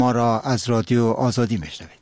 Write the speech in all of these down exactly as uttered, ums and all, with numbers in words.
ما را از رادیو آزادی میشنوید.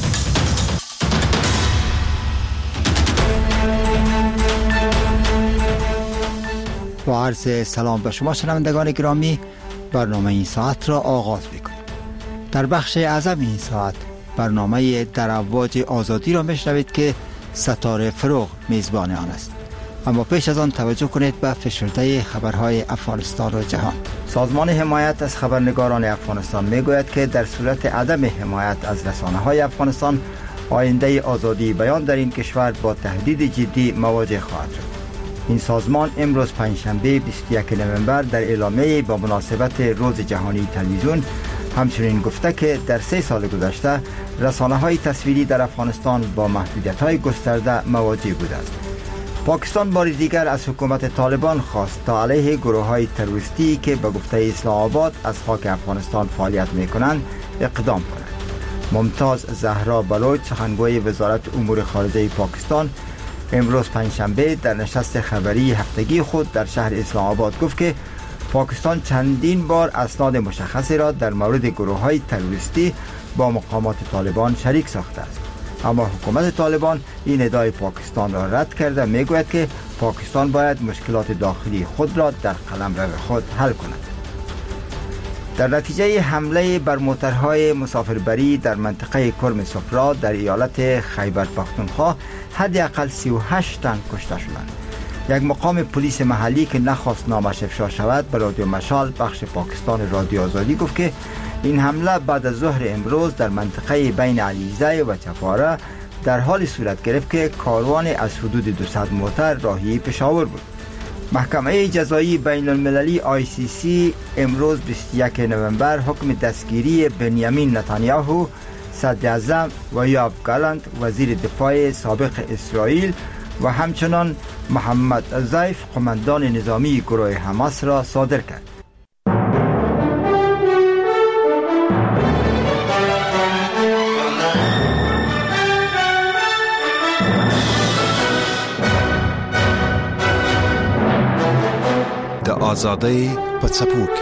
با عرض سلام به شما شنوندگان گرامی، برنامه این ساعت را آغاز می‌کنیم. در بخش اعظم این ساعت برنامه در امواج آزادی را میشنوید که ستاره فروغ میزبان آن است. اما پیش از آن توجه کنید به فشرده خبرهای افغانستان و جهان. سازمان حمایت از خبرنگاران افغانستان میگوید که در صورت عدم حمایت از رسانه‌های افغانستان، آینده آزادی بیان در این کشور با تهدید جدی مواجه خواهد شد. این سازمان امروز پنجشنبه بیست و یکم نوامبر در اعلامیه با مناسبت روز جهانی تلویزیون همچنین گفته که در سه سال گذشته رسانه‌های تصویری در افغانستان با محدودیت‌های گسترده مواجه بوده است. پاکستان بار دیگر از حکومت طالبان خواست تا علیه گروه‌های تروریستی که به گفته اسلام آباد از خاک افغانستان فعالیت می‌کنند اقدام کند. ممتاز زهرا بلوچ، سخنگوی وزارت امور خارجه پاکستان، امروز پنجشنبه در نشست خبری هفتگی خود در شهر اسلام آباد گفت که پاکستان چندین بار اسناد مشخصی را در مورد گروه‌های تروریستی با مقامات طالبان شریک ساخته است. اما حکومت طالبان این ادعای پاکستان را رد کرده میگوید که پاکستان باید مشکلات داخلی خود را در قلمرو خود حل کند. در نتیجه حمله بر موترهای مسافربری در منطقه کرم صفرا در ایالت خیبر پختونخوا حداقل سی و هشت تن کشته شدند. یک مقام پلیس محلی که نخواست نامش افشا شود به رادیو مشال بخش پاکستان رادیو آزادی گفت که این حمله بعد از ظهر امروز در منطقه بین علیزه و چپاره در حال صورت گرفت که کاروان از حدود دویست موتر راهی پشاور بود. محکمه جزایی بین المللی آی سی سی امروز بیست و یکم نوامبر حکم دستگیری بنیامین نتانیاهو صدر اعظم و یوآف گالانت وزیر دفاع سابق اسرائیل و همچنان محمد زیف قماندان نظامی گروه حماس را صادر کرد. د آزادی پڅپو کې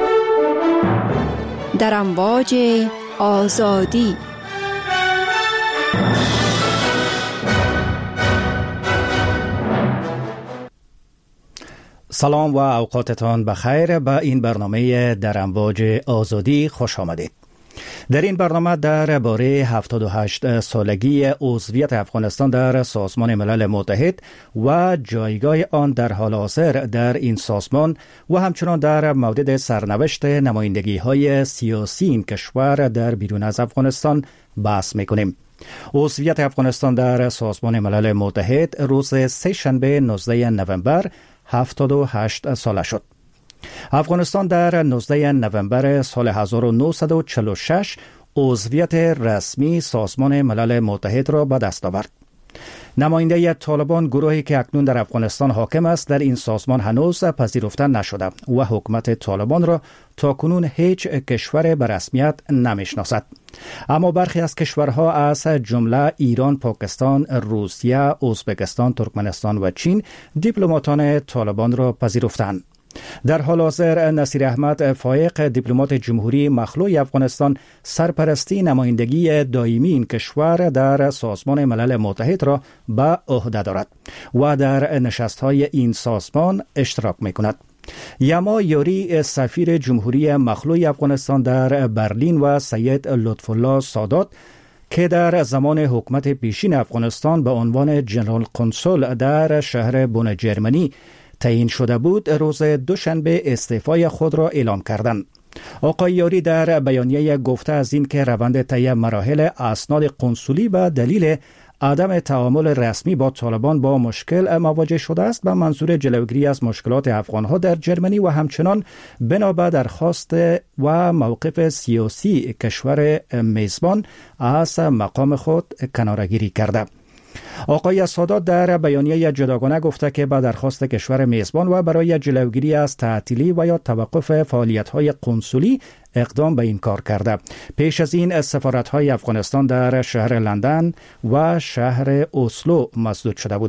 در امواج آزادی. سلام و اوقاتتان بخیر. به این برنامه در امواج آزادی خوش آمدید. در این برنامه درباره هفتاد و هشت سالگی عضویت افغانستان در سازمان ملل متحد و جایگاه آن در حال حاضر در این سازمان و همچنان در مورد سرنوشت نمایندگی‌های سیاسی این کشور در بیرون از افغانستان بحث می‌کنیم. عضویت افغانستان در سازمان ملل متحد روز سه شنبه نوزدهم نوامبر هفتاد و هشت ساله شد. افغانستان در نوزدهم نوامبر سال هزار و نهصد و چهل و شش عضویت رسمی سازمان ملل متحد را به دست آورد. نماینده طالبان، گروهی که اکنون در افغانستان حاکم است، در این سازمان هنوز پذیرفته نشده و حکومت طالبان را تاکنون هیچ کشور به رسمیت نمیشناسد. اما برخی از کشورها از جمله ایران، پاکستان، روسیه، ازبکستان، ترکمنستان و چین دیپلماتان طالبان را پذیرفتند. در حال حاضر نصیر احمد فایق، دیپلمات جمهوری مخلوع افغانستان، سرپرستی نمایندگی دائمی این کشور در سازمان ملل متحد را به عهده دارد و در نشست‌های این سازمان اشتراک می‌کند. یما یاری، سفیر جمهوری مخلوع افغانستان در برلین و سید لطف‌الله سادات که در زمان حکومت پیشین افغانستان به عنوان جنرال کنسول در شهر بن جرمنی تعیین شده بود، روز دوشنبه استعفای خود را اعلام کردند. آقای یاری در بیانیه گفته از این که روند طی مراحل اسناد قنصلی به دلیل عدم تعامل رسمی با طالبان با مشکل مواجه شده است به منظور جلوگیری از مشکلات افغانها در جرمنی و همچنان بنا به درخواست و موقف سیاسی کشور میزبان از مقام خود کناره‌گیری کرده. آقای سادات در بیانیه جداگانه گفته که به درخواست کشور میزبان و برای جلوگیری از تعطیلی و یا توقف فعالیت‌های قنصلی اقدام به این کار کرده. پیش از این سفارت‌های افغانستان در شهر لندن و شهر اسلو مسدود شده بودند.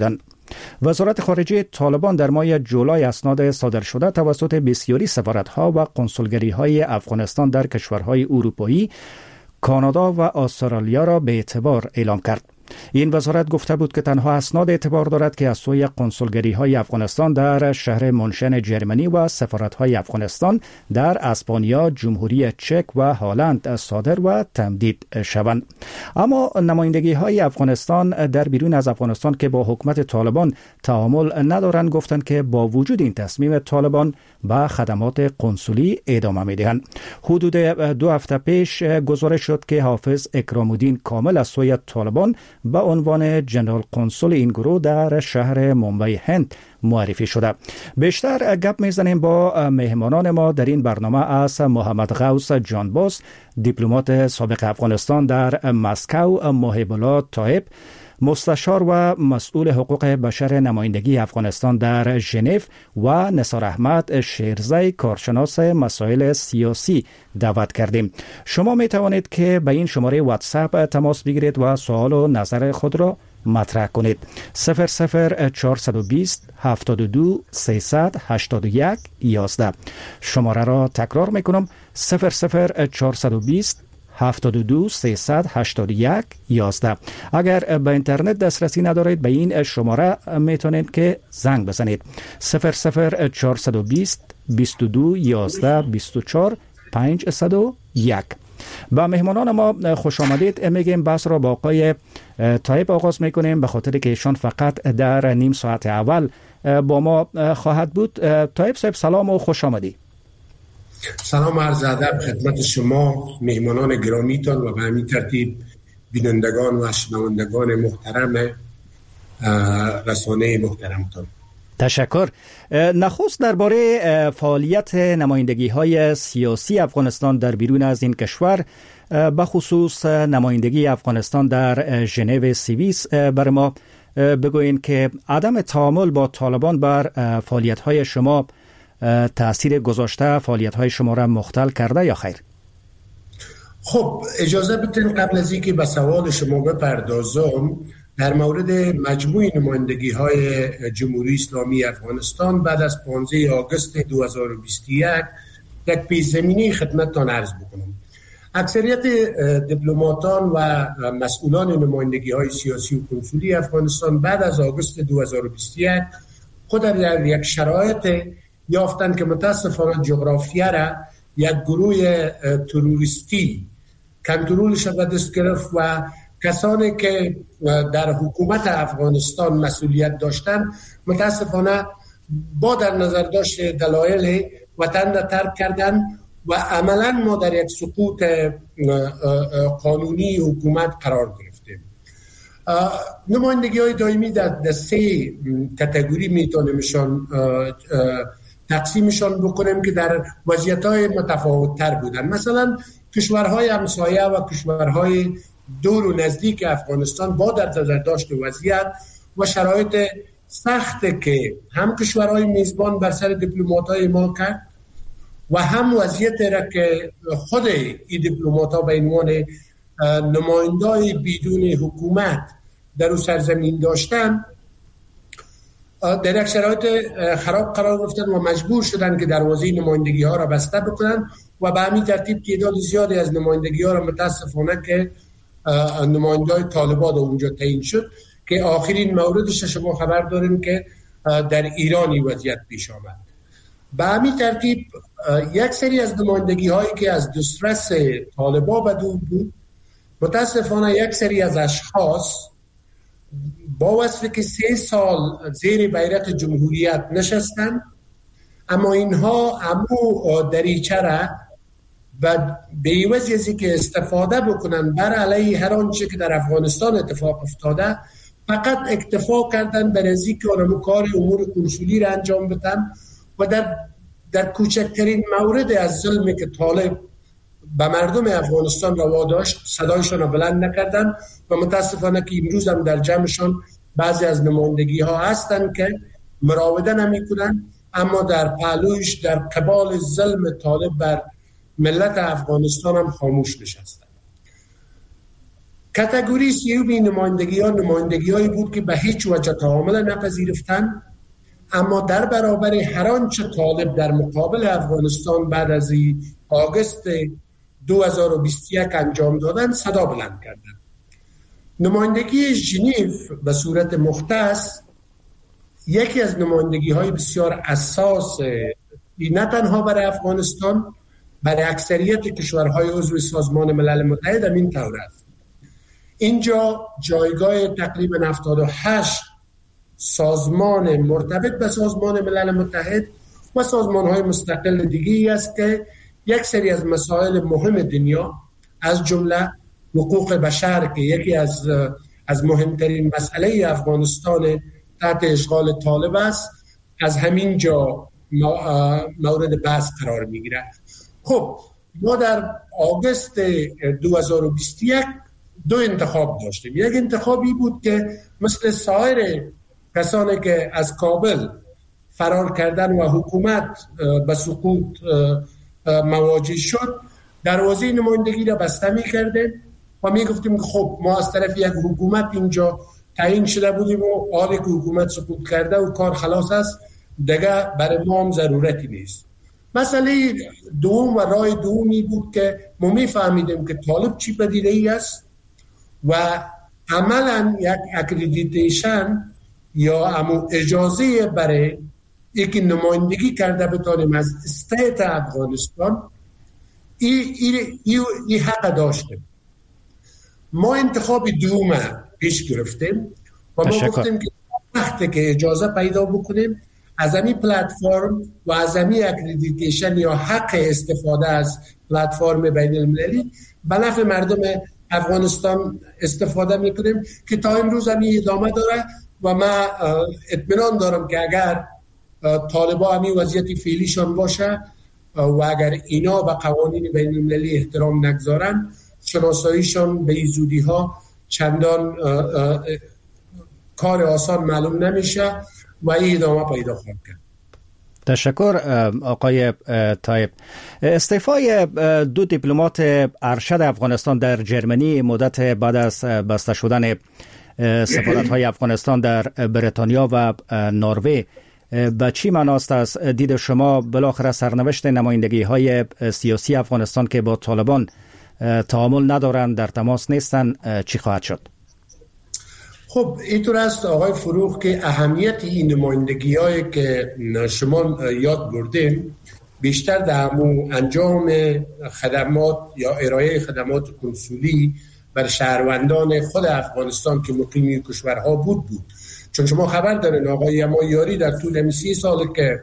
وزارت خارجه طالبان در ماه جولای اسناد صادر شده توسط بسیاری سفارت‌ها و قنسولگری‌های افغانستان در کشورهای اروپایی، کانادا و استرالیا را به اعتبار اعلام کرد. این وزارت گفته بود که تنها اسناد اعتبار دارد که از سوی قنسولگری‌های افغانستان در شهر منشن جرمنی و سفارت‌های افغانستان در اسپانیا، جمهوری چک و هلند صادر و تمدید شوند. اما نمایندگی‌های افغانستان در بیرون از افغانستان که با حکومت طالبان تعامل ندارند گفتند که با وجود این تصمیم طالبان به خدمات قنسولی ادامه می‌دهند. حدود دو هفته پیش گزارش شد که حافظ اکرام الدین کامل از سوی طالبان به عنوان جنرال قنسول این گروه در شهر ممبئی هند معرفی شده. بیشتر گپ میزنیم با مهمانان ما در این برنامه از محمد غوث جانباز، دیپلمات سابق افغانستان در مسکو، محب الله طایب، مستشار و مسئول حقوق بشر نمایندگی افغانستان در ژنو و نثار احمد شیرزی، کارشناس مسائل سیاسی دعوت کردیم. شما می توانید که به این شماره واتساپ تماس بگیرید و سوال و نظر خود را مطرح کنید. صفر صفر چهارصد و بیست هفتاد و دو سیصد هشتاد و یک یازده. شماره را تکرار می کنم: صفر صفر چهارصد و بیست هفتاد و دو سیصد هشتاد و یک یازده. اگر به اینترنت دسترسی ندارید به این شماره میتونید که زنگ بزنید: صفر صفر چهارصد و بیست بیست و دو یازده بیست و چهار پنجصد و یک. با مهمانان ما خوش آمدید میگیم. بحث را با آقای طایب آغاز میکنیم به خاطر که ایشان فقط در نیم ساعت اول با ما خواهد بود. طایب صاحب سلام و خوش آمدید. سلام عرض ادب خدمت شما مهمانان گرامیتان و به همین ترتیب بینندگان و شنوندگان محترم رسانه محترمتان. تشکر. نخست درباره فعالیت نمایندگی‌های سیاسی افغانستان در بیرون از این کشور، به خصوص نمایندگی افغانستان در ژنو سوئیس، بر ما بگوین که عدم تعامل با طالبان بر فعالیت‌های شما تأثیر گذاشته، فعالیت‌های شما را مختل کرده یا خیر؟ خب اجازه بدین قبل از اینکه به سوال شما بپردازم در مورد مجموع نمایندگی‌های جمهوری اسلامی افغانستان بعد از پانزده آگوست دو هزار و بیست و یک یک پیش‌زمینه خدمتتان عرض بکنم. اکثریت دیپلماتان و مسئولان نمایندگی‌های سیاسی و کنسولی افغانستان بعد از آگوست دو هزار و بیست و یک خود در یک شرایط یافتند که متاسفانه جغرافیا را یک گروه تروریستی کنترلش را دست گرفت و کسانی که در حکومت افغانستان مسئولیت داشتند متاسفانه با در نظر داشت دلایل وطن را ترک کردند و عملا ما در یک سقوط قانونی حکومت قرار گرفتیم. نمایندگی های دائمی در سه کاتگوری میتونیمشان تقسیمشان بکنیم که در وضعیت‌های متفاوت‌تر بودن. مثلا کشورهای همسایه و کشورهای دور و نزدیک افغانستان با در نظر داشت وضعیت و شرایط سخت که هم کشورهای میزبان بر سر دیپلمات‌های ما کرد و هم وضعیت را که خود این دیپلمات‌ها به عنوان نمایندای بدون حکومت در اون سرزمین داشتن، در یک شرایط خراب قرار گرفتن و مجبور شدن که دروازه نمایندگی ها را بسته بکنن و به همین ترتیب تعداد زیادی از نمایندگی ها را متاسفانه که نمایندای طالبان اونجا تعیین شد که آخرین موردش شما خبر دارین که در ایرانی وضعیت پیش آمد. به همین ترتیب یک سری از نمایندگی هایی که از دسترس طالبان بدون بود، متاسفانه یک سری از اشخاص با وصفی که سه سال زیر بیرق جمهوریت نشستن، اما اینها امو دریچه را و به عوض از که استفاده بکنن بر علیه هر آنچه که در افغانستان اتفاق افتاده، فقط اکتفا کردن بر از اینکه اونم کار امور کنسولی را انجام بدن و در در کوچکترین مورد از ظلمی که طالب به مردم افغانستان روا داشت صدایشان را بلند نکردن و متاسفانه که امروز هم در جمعشان بعضی از نمایندگی ها هستن که مراوده نمی کنن، اما در پهلویش در قبال ظلم طالب بر ملت افغانستان هم خاموش نشستن. کاتگوری سیومی نمایندگی ها نمایندگی هایی بود که به هیچ وجه تعامل نپذیرفتند، اما در برابر هر آنچه طالب در مقابل افغانستان بعد از آگوست دو هزار و بیست و یک انجام دادن صدا بلند کردند. نمایندگی ژنو به صورت مختص یکی از نمایندگی های بسیار اساس نه تنها برای افغانستان، برای اکثریت کشورهای عضو سازمان ملل متحد هم این طور است. اینجا جایگاه تقریبا هفتاد و هشت سازمان مرتبط به سازمان ملل متحد و سازمان های مستقل دیگری است که یک سری از مسائل مهم دنیا از جمله حقوق بشر که یکی از از مهمترین مسئله افغانستان تحت اشغال طالب است، از همین جا مورد بحث قرار میگیره. خب ما در آگوست دو هزار و بیست و یک دو انتخاب داشتیم. یک انتخابی بود که مثل سایر کسانی که از کابل فرار کردن و حکومت به سقوط مواجه شد، دروازه نمایندگی را بسته می کردیم و می گفتیم خب ما از طرف یک حکومت اینجا تعیین شده بودیم و حالی که حکومت سقوط کرده و کار خلاص است دیگه برای ما هم ضرورتی نیست. مسئله دوم و راه دومی بود که ما می فهمیدیم که طالب چی پدیده ای است و عملا یک اکریدیتیشن یا امو اجازه برای یکی نمایندگی کرده بتانیم از استیت افغانستان ای, ای, ای, ای حق داشتیم. ما انتخاب دوم پیش گرفتیم و ما گفتیم که وقتی که اجازه پیدا بکنیم از امی پلتفرم و از امی اکریدیتیشن یا حق استفاده از پلتفرم بین المللی به نفع مردم افغانستان استفاده میکنیم که تا امروز همی ادامه داره و من اطمینان دارم که اگر طالبا همی وضعیتی فعلیشان باشه و اگر اینا به قوانین بین المللی احترام نگذارن، شناساییشان به این زودی ها چندان کار آسان معلوم نمیشه و این ادامه پیدا خواهد کرد. تشکر آقای طایب. استعفای دو دیپلمات ارشد افغانستان در جرمنی مدت بعد از بسته شدن سفارت‌های افغانستان در بریتانیا و نروژ به چی معناست از دید شما؟ بالاخره سرنوشت نمایندگی‌های سیاسی افغانستان که با طالبان تعامل ندارند، در تماس نیستند، چی خواهد شد؟ خب اینطور است آقای فروغ که اهمیت این نمایندگی هایی که شما یاد بردین بیشتر در انجام خدمات یا ارائه خدمات کنسولی بر شهروندان خود افغانستان که مقیم کشورها بود بود چون شما خبر دارین آقای ما یاری در طول سی سال که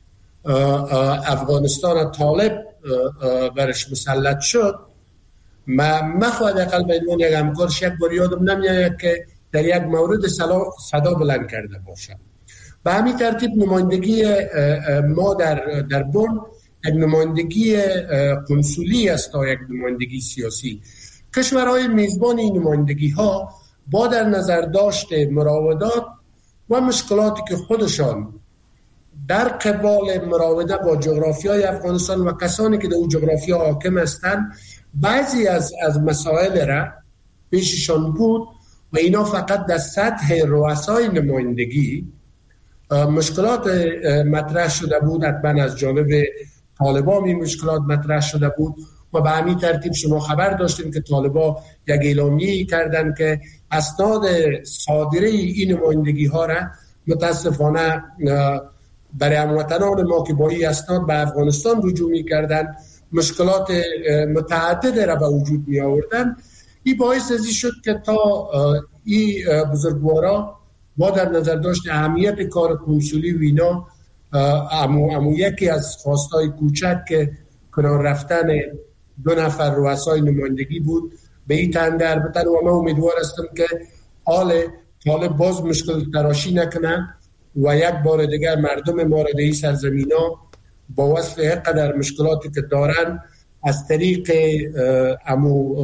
افغانستان طالب برش مسلط شد، ما مخواد اقل بینون یک همکارش یک بار یادم نمیاد که در یک مورد صدا بلند کرده باشم. به همین ترتیب نمایندگی ما در در بن یک نمایندگی کنسولی است تا یک نمایندگی سیاسی. کشورهای میزبان این نمایندگی ها با در نظر داشت مراودات و مشکلاتی که خودشان در قبال مراوده با جغرافیای افغانستان و کسانی که در اون جغرافیا حاکم هستند بعضی از از مسائل را پیششان بود و اینا فقط در سطح رؤسای نمایندگی مشکلات مطرح شده بود. حتما از جانب طالبان این مشکلات مطرح شده بود و به همین ترتیب شما خبر داشتیم که طالبان یک اعلامیه‌ای کردن که اسناد صادره این نمایندگی ها را متاسفانه برای هموطنان ما که با این اسناد به افغانستان رجوع می‌کردند مشکلات متعدد را به وجود می آوردن. این باعث ازی شد که تا این بزرگوارا با در نظر داشت اهمیت کار کنسولی و اینا امو, امو یکی از خواستای کوچک که کنار رفتن دو نفر رؤسای نمایندگی بود به این تنده البته و من امیدوار هستم که حال طالب باز مشکل تراشی نکنه و یک بار دیگر مردم ما را در این سرزمینا با وصف قدر مشکلاتی که دارن از طریق امو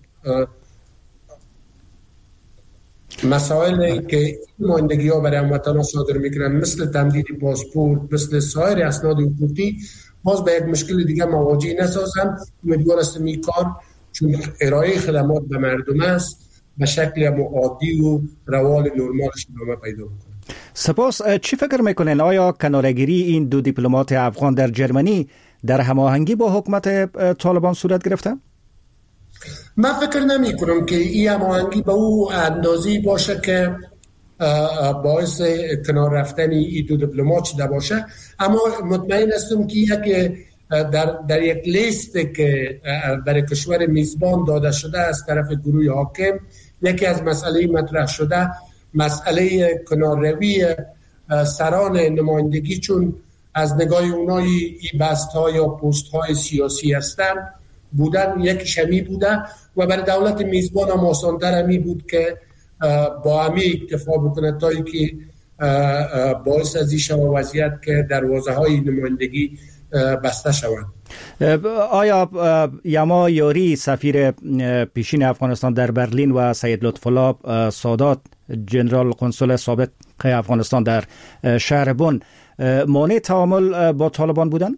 مسائلی که نمایندگی ها برای هموطنان صادر میکنن مثل تمدید پاسپورت، مثل سایر اسناد حقوقی باز به یک مشکل دیگه مواجه نسازن. امیدوار هستم این کار چون ارائه خدمات به مردم است به شکل عادی و روال نرمالش ادامه پیدا بکنه. سپاس. چی فکر میکنین آیا کنارگیری این دو دیپلمات افغان در جرمنی در هماهنگی با حکومت طالبان صورت گرفته؟ من فکر نمی کنم که این هماهنگی به او اندازی باشه که باعث کنار رفتن این دو دیپلمات شده باشه، اما مطمئن هستم که یک در در یک لیست که برای کشور میزبان داده شده از طرف گروه حاکم، یکی از مسئله مطرح شده مسئله کنارروی سران نمایندگی، چون از نگاه اونای این بست ها یا پست های سیاسی هستن بودن، یک شمی بوده و برای دولت میزبان هم آسان‌تر همی بود که با همی اکتفا بکنه تا که باعث از این شما وضعیت که دروازه های نمایندگی بسته شوند. آیا یما یاری سفیر پیشین افغانستان در برلین و سید لطف‌الله سادات جنرال قنصل سابق افغانستان در شهر بن مانع تعامل با طالبان بودن؟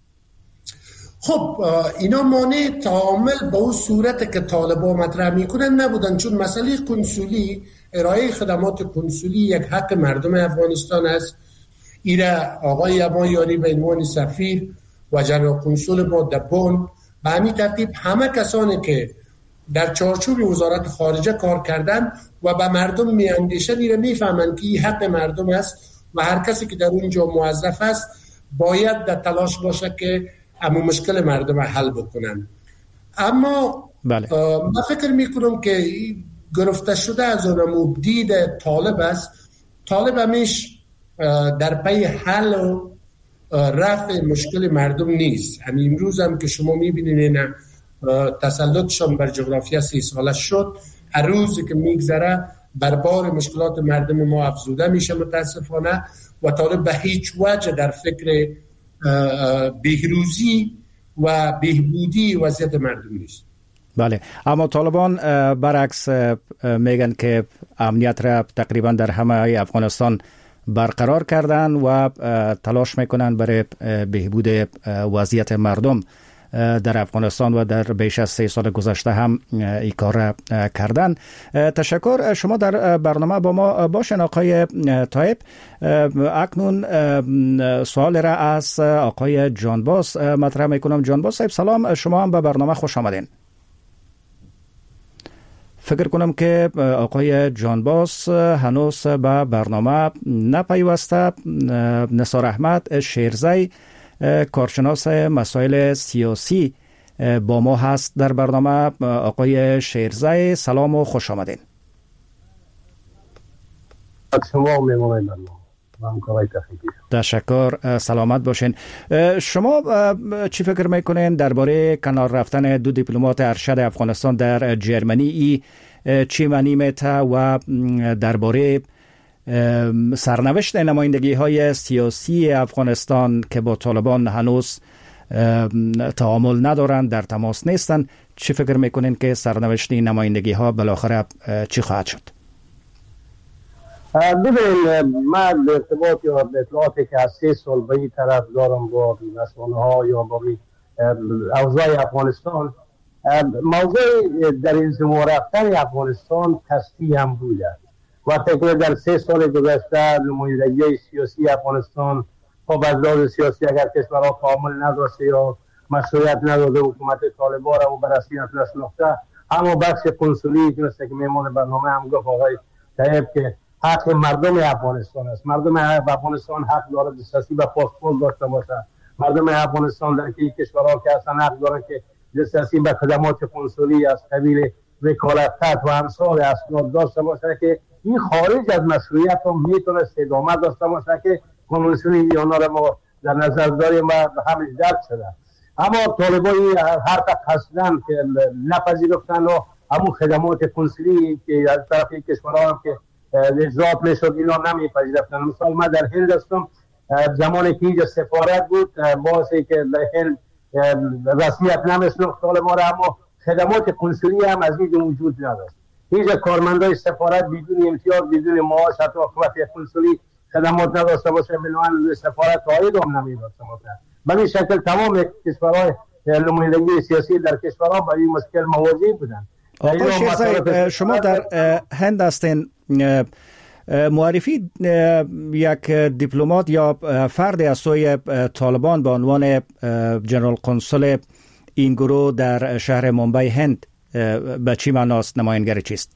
خب اینا مانع تعامل با اون صورت که طالبان مطرح میکنن نبودن، چون مسئله کنسولی، ارائه خدمات کنسولی یک حق مردم افغانستان است. ایره آقای یما یاری به عنوان سفیر و جنرال قنصل ما در بن به همین ترتیب همه کسانی که در چارچوب وزارت خارجه کار کردن و به مردم میاندیشن ایره میفهمن که این حق مردم است و هر کسی که در اونجا موظف است باید در تلاش باشه که اما مشکل مردم حل بکنن. اما بله. من فکر میکنم که گرفته شده از اون مبدید طالب است. طالب همیش در پی حل و رفع مشکل مردم نیست. همین امروز هم که شما میبینید این تسلطشان بر جغرافیا سی ساله شد، هر روزی که میگذره بربار مشکلات مردم ما افزوده میشه متاسفانه و طالب به هیچ وجه در فکر بهروزی و بهبودی وضعیت مردم نیست. بله، اما طالبان برعکس میگن که امنیت را تقریبا در همه افغانستان برقرار کردن و تلاش میکنن برای بهبود وضعیت مردم در افغانستان و در بیش از سه سال گذشته هم این کار را کردن. تشکر. شما در برنامه با ما باشین آقای طایب. اکنون سوال را از آقای جانباز مطرح میکنم. جانباز صاحب سلام، شما هم به برنامه خوش آمدین. فکر کنم که آقای جانباز هنوز به برنامه نپیوسته. نثار احمد شیرزی کارشناس مسائل سیاسی با ما هست در برنامه. آقای شیرزی سلام و خوش آمدین. شما میمونید برنامه. تشکر، سلامت باشین. شما چی فکر میکنین درباره کنار رفتن دو دیپلمات ارشد افغانستان در جرمنی؟ ای چی معنی میته و درباره سرنوشت نمایندگی های سیاسی افغانستان که با طالبان هنوز تعامل ندارند، در تماس نیستند، چی فکر میکنین که سرنوشت نمایندگی ها بالاخره چی خواهد شد؟ ببینید، من به ارتباط یا به اطلاعاتی که از سه سال به این طرف دارم با رسانه ها یا با اوضاع افغانستان، موضوع در انزوا رفتن افغانستان تصفیه هم بوده. وقتی که در سه سال گذشته نمایندگی سیاسی افغانستان خب از لحاظ سیاسی اگر کشورها تعامل نداشته یا مشروعیت نداده حکومت طالبان را و به رسمیت نشناخته، اما بخش کنسولی که مثل که میمون برنامه هم گفت آقای طیب که حق مردم افغانستان است. مردم افغانستان حق داره دسترسی به پاسپورت داشته باشه. مردم افغانستان در که کشورها که اصلا حق داره که دسترسی به خدمات کنسولی از قبیل وکالت و امثال اسناد داشته باشه که این خارج از مشروعیت هم میتونه ادامه داشته باشه که کنوانسیون ویانا را ما در نظر داریم و همش درک شده. اما طالبان هر تا قصدن که نپذیرفتن و همون خدمات کنسولی که از طرف کشورها هم که اجرات میشد اینا نمیپذیرفتن. مثال ما در هند هستم، زمانی که اینجا سفارت بود باعثی که هند رسمیت نمیشناخت طالبان را، اما خدمات کنسولی هم از اینجا وجود نداشت. اینجا کارمندای سفارت بدون امتیاز بدون معاش حتی وقتی کنسولی خدمات نداشته باشه بنابراین سفارت عاید هم نمیداشته باشه. به این شکل تمام کشورهای نمایندگی سیاسی در کشورها با این مشکل مواجه بودن. آقای شیرزایی، شما در هند هستین، معرفی یک دیپلمات یا فرد از سوی طالبان به عنوان جنرال کنسول این گروه در شهر ممبئی هند به چی معناست؟ نماینگر چیست؟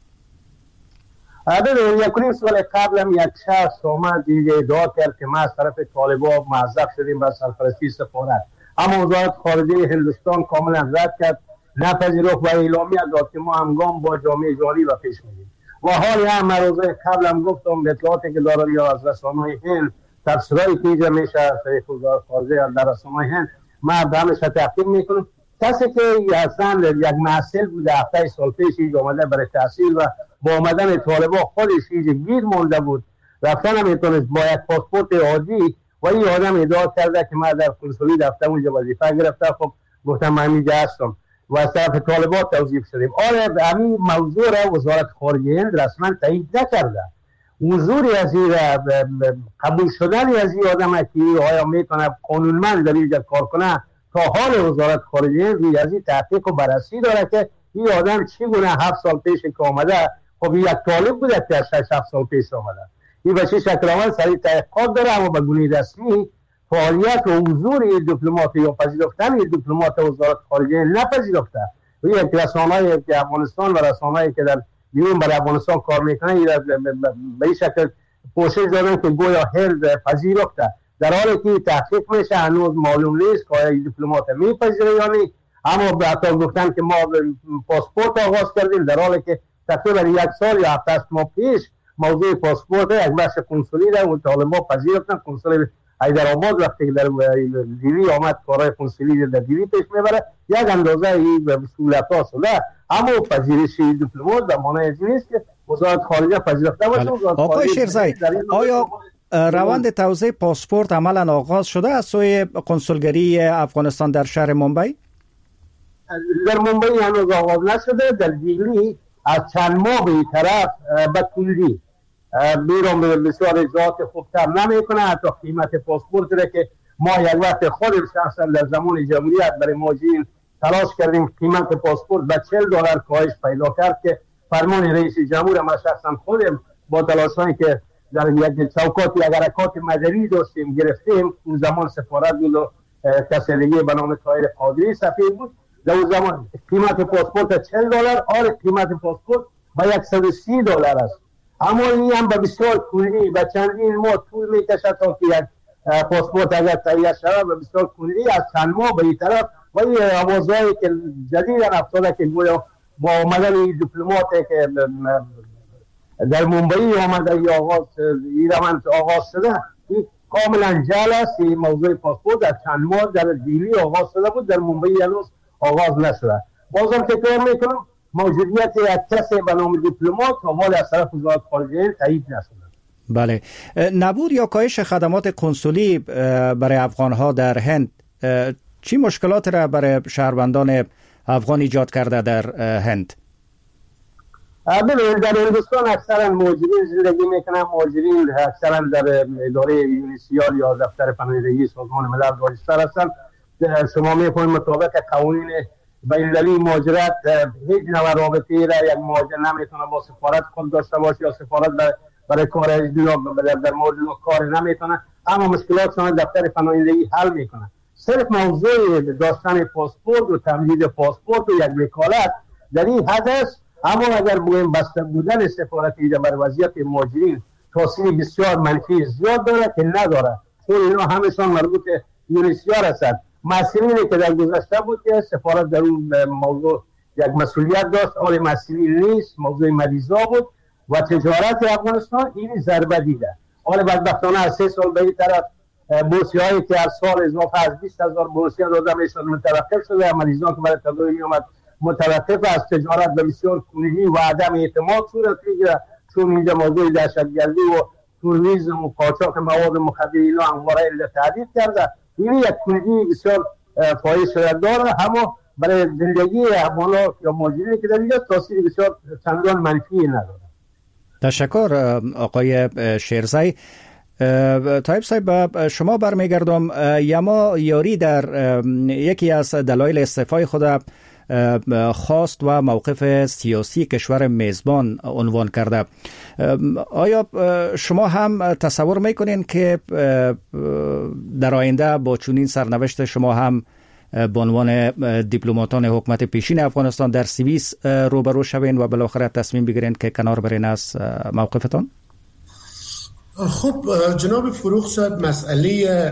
ببینید، یکونیم سال قبل هم یک شخص آمد ادعا کرد که ما از طرف طالبان معذب شدیم به سرپرستی سفارت، اما وزارت خارجه هندوستان کاملا رد کرد، نپذیرفت و اعلامیه داد که ما همگام با جامعه جهانی و پیش میریم. و حال هم روزه قبل هم گفتم اطلاعاتی که دارم یا از رسانه‌های هند، تفسیرایی که اینجا میشه از طریق وزارت خارجه در رسانه‌های هند، ما به همش تحقیق میکنم. کسی که اصلا یک محصل بوده هفته سال پیش اینجا آمده برای تحصیل و با آمدن طالبان خودش اینجا گیر مونده بود، رفتن هم میتونست با یک پاسپورت عادی، و این آدم ادعا کرده که من در کنسولی رفتم اونجا وظیفه گرفتم. خب گفتم من اینجا هستم و از طرف طالبان توظیف شدیم. آره، همین موضوع را وزارت خارجه هند رسما تایید نکرده. حضوری از این قبول شدن از این آدم که آیا میتونه قانونمند در اینجا کار کنه، تا حال وزارت خارجه هند از این تحقیق و بررسی داره که این آدم چگونه هفت سال پیش که آمده، خب یک طالب بوده که شش هفت سال پیش آمده، این به چه شکل آمد سریع تحقیقات داره، اما به گونه رسمی فعالیت و حضور دیپلمات یا پذیرفتن دیپلمات وزارت خارجه نپذیرفته. و یک رسانه‌ای که افغانستان و رسانه‌ای که در بیرون برای افغانستان کار میکنه به این شکل پوشش دادن که گویا هند پذیرفته، در حالی که تحقیق میشه هنوز معلوم نیست که آیا دیپلمات میپذیره یا نه. اما به حتی گفتن که ما پاسپورت آغاز کردیم، در حالی که تقریبا یک سال یا هفت ماه پیش موضوع پاسپورت یک بخش کنسولی در و طالبان پذیرفتن. کنسول حیدرآباد وقتی در دیلی آمد کارهای کنسولی در دیلی پیش میبره، یک اندازه این سهولت‌ها شده، اما پذیرش دیپلمات در معنی از نیست که وزارت خارجه پذیرفته باشه. آقای شیرزایی، آیا روند توزیع پاسپورت عملا آغاز شده از سوی کنسولگری افغانستان در شهر ممبئی؟ در ممبئی هنوز آغاز نشده. در دیلی از چند ماه به این طرف به کلی بیرون به بسیار اجراعات خوبتر نمیکنه. حتی قیمت پاسپورت را که ما یک وقت خودم شخصا در زمان جمهوریت برای مهاجرین تلاش کردیم، قیمت پاسپورت به چهل دلار کاهش پیدا کرد که فرمان رئیس جمهور ما شخصا خودم با تلاشایی که در یک چوکات یک حرکات مدنی داشتیم گرفتیم. اون زمان سفارت بود و کسی دیگه به نام طاهر قادری سفیر بود. در اون زمان قیمت پاسپورت چهل دلار، آره قیمت پاسپورت به صد و سی دلار است. اما این هم به بسیار کلی به چندین ماه طول میکشه تا که یک پاسپورت اگر تهیه شود، به بسیار کلی از چند ماه به این طرف. و این آوازهایی که جدیداً افتاده که گویا با آمدن دیپلمات که در ممبئی آمده یا آغاز این روند آغاز شده، این کاملا جعل است. این موضوع پاسپورت در چند ماه در دیلی آغاز شده بود، در ممبئی هنوز آغاز نشده. بازم تکرار میکنم موجودیت یک کسی به نام دیپلمات حال از طرف وزارت خارجه تایید نشده. بله، نبود یا کاهش خدمات کنسولی برای افغانها در هند چی مشکلات را برای شهروندان افغان ایجاد کرده در هند؟ ببینید، در هندوستان اکثرا مهاجرین زندگی میکنن. مهاجرین اکثرا در اداره یونیسیار یا دفتر پناهندگی سازمان ملل راجستر هستند. شما میفهمید مطابق قوانین بین‌المللی مهاجرت هیچ نوع رابطه‌ای را یک مهاجر نمیتونه با سفارت خود داشته باشه یا سفارت برای کار در مورد کار نمیتونه، اما مشکلاتشان دفتر پناهندگی حل میکنه. صرف موضوع داشتن پاسپورت و تمدید پاسپورت و یک وکالت در این حد است. اما اگر بگوییم بسته بودن سفارت ایجا بر وضعیت مهاجرین تاثیر بسیار منفی زیاد داره که نداره، چون اینا همشان مربوط یونیسیار هستند. مسئولینی که در گذشته بود که سفارت در اون موضوع یک مسئولیت داشت، آن مسئولین نیست، موضوع مریضا بود و تجارت افغانستان این ضربه دیده. حالا بدبختانه از سه سال به این طرف بورسیه هایی که از سال اضافه از بیست هزار بورسیه داده میشد متوقف شده. مریضان که برای تداوی اومد متوقف از تجارت به بسیار کلی و عدم اعتماد صورت میگیره، چون اینجا موضوع دهشتگردی و تروریسم و قاچاق مواد مخدر اینا همواره علت تعدید کرده. این یک کلی بسیار فاحش داره، اما برای زندگی افغان‌ها یا مهاجرینی که در اینجا تاثیر بسیار چندان منفی نداره. تشکر آقای شیرزایی. طایب صاحب، شما برمیگردم. یما یاری در یکی از دلایل استعفای خود خواست و موقف سیاسی کشور میزبان عنوان کرده. آیا شما هم تصور میکنین که در آینده با چنین سرنوشت شما هم به عنوان دیپلماتان حکومت پیشین افغانستان در سوئیس روبرو شوین و بالاخره تصمیم بگیرین که کنار برین از موقفتان؟ خب جناب فروخ صاحب، مسئله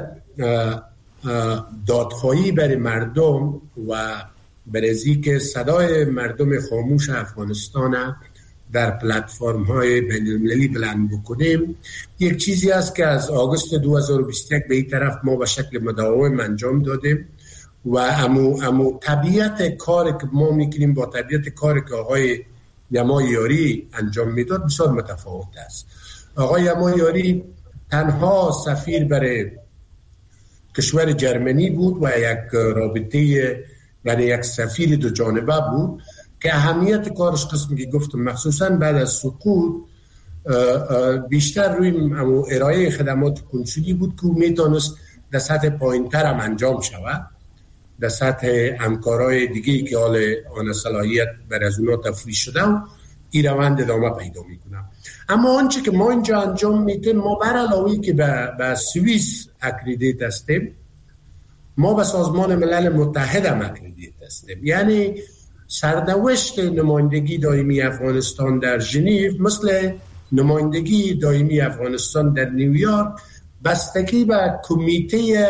دادخواهی برای مردم و برای که صدای مردم خاموش افغانستان در پلتفرم های بین المللی بلند بکنیم یک چیزی است که از آگوست دو هزار و بیست و یک به این طرف ما به شکل مداوم انجام دادیم و امو, امو طبیعت کاری که ما میکنیم با طبیعت کاری که آقای یما یاری انجام میداد بسیار متفاوت است. آقای یما یاری تنها سفیر برای کشور جرمنی بود و یک رابطه یعنی یک سفیر دو جانبه بود که اهمیت کارش قسمی که گفتم مخصوصا بعد از سقوط بیشتر روی ارائه خدمات کنسولی بود که میتونست در سطح پایین تر هم انجام شود، در سطح همکارای دیگه‌ای که حال آن صلاحیت بر از اونا تفویض شده و این روند ادامه پیدا میکنه. اما آنچه که ما اینجا انجام میدیم، ما بر علاوه که به, به سوئیس اکریدیت هستیم، ما به سازمان ملل متحد هم اکریدیت هستیم. یعنی سرنوشت نمایندگی دائمی افغانستان در ژنو مثل نمایندگی دائمی افغانستان در نیویورک بستگی به کمیته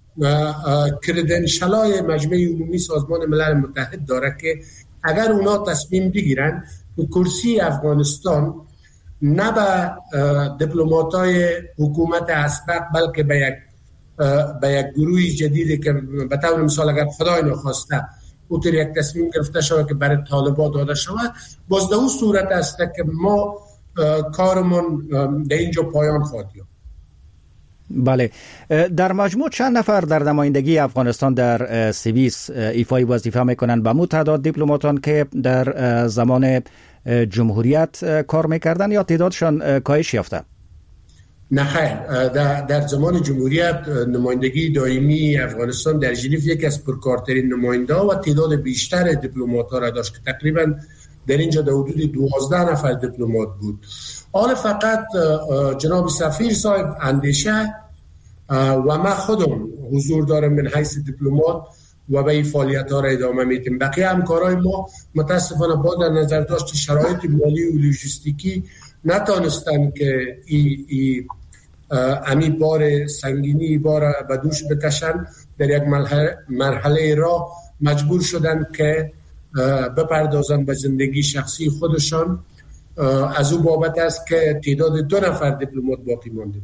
کردنشلای مجمع عمومی سازمان ملل متحد داره که اگر اونا تصمیم بگیرن که کرسی افغانستان نه به دیپلمات‌های حکومت اسبق بلکه به یک به یک گروه جدیدی که به طور مثال اگر خدای نخواسته اوتر یک تصمیم گرفته شود که برای طالبان داده شود، باز در اون صورت است که ما کارمون در اینجا پایان خواهد یافت. بله، در مجموع چند نفر در نمایندگی افغانستان در سوئیس ایفای وظیفه میکنند؟ به تعداد دیپلماتان که در زمان جمهوریت کار میکردن یا تعدادشان کاهش یافته؟ نه خیر، در, در زمان جمهوریت نمایندگی دائمی افغانستان در ژنو یکی از پرکارترین نماینده و تعداد بیشتر دیپلمات‌ها را داشت که تقریبا در اینجا در حدود دوازده نفر دیپلمات بود. حالا فقط جناب سفیر صاحب اندیشه و من خودم حضور دارم من حیث دیپلمات و به این فعالیت ها را ادامه میدیم. بقیه همکارای ما متاسفانه با در نظر داشت شرایط مالی و لوجستیکی نتانستن که ای, ای امی بار سنگینی بار به دوش بکشن، در یک مرحله, مرحله را مجبور شدن که بپردازن به زندگی شخصی خودشان. از او بابت است که تعداد دو نفر دیپلمات باقی مانده.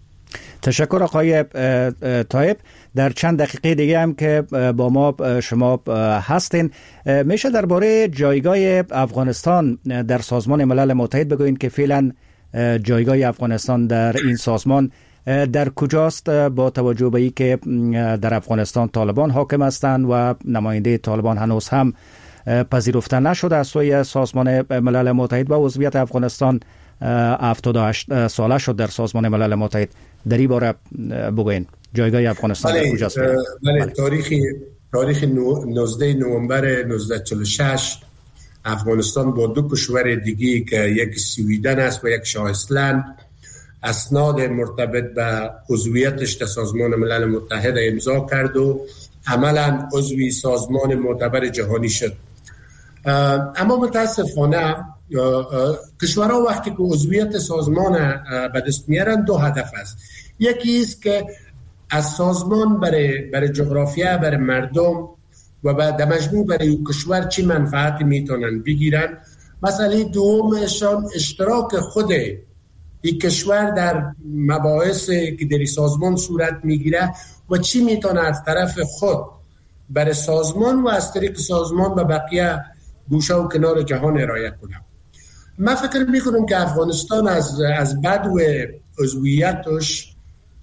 تشکر آقای طایب. در چند دقیقه دیگه هم که با ما شما هستین، میشه درباره جایگاه افغانستان در سازمان ملل متحد بگوین که فعلا جایگاه افغانستان در این سازمان در کجاست، با توجه به این که در افغانستان طالبان حاکم هستند و نماینده طالبان هنوز هم پذیرفته نشده از سوی سازمان ملل متحد و عضویت افغانستان هفتاد و هشت ساله شد در سازمان ملل متحد. در این باره بگوین جایگاه افغانستان در کجاست؟ بله, بله. تاریخی تاریخ نوزده نوامبر نوزده چهل و شش افغانستان با دو کشور دیگی که یک سویدن است و یک شاه ایسلند اسناد مرتبط به عضویتش در سازمان ملل متحد امضا کرد و عملا عضوی سازمان معتبر جهانی شد. اما متاسفانه کشورها وقتی که عضویت سازمان به دست میارن دو هدف است. یکی است که از سازمان برای برای جغرافیا، برای مردم و بعد مجموع برای کشور چی منفعتی میتونن بگیرن. مسئله دومشان اشتراک خود این کشور در مباحثی که در سازمان صورت میگیره و چی میتونه از طرف خود برای سازمان و از طریق سازمان به بقیه گوشه و کنار جهان ارائه کنه. من فکر میکنم که افغانستان از از بدو عضویتش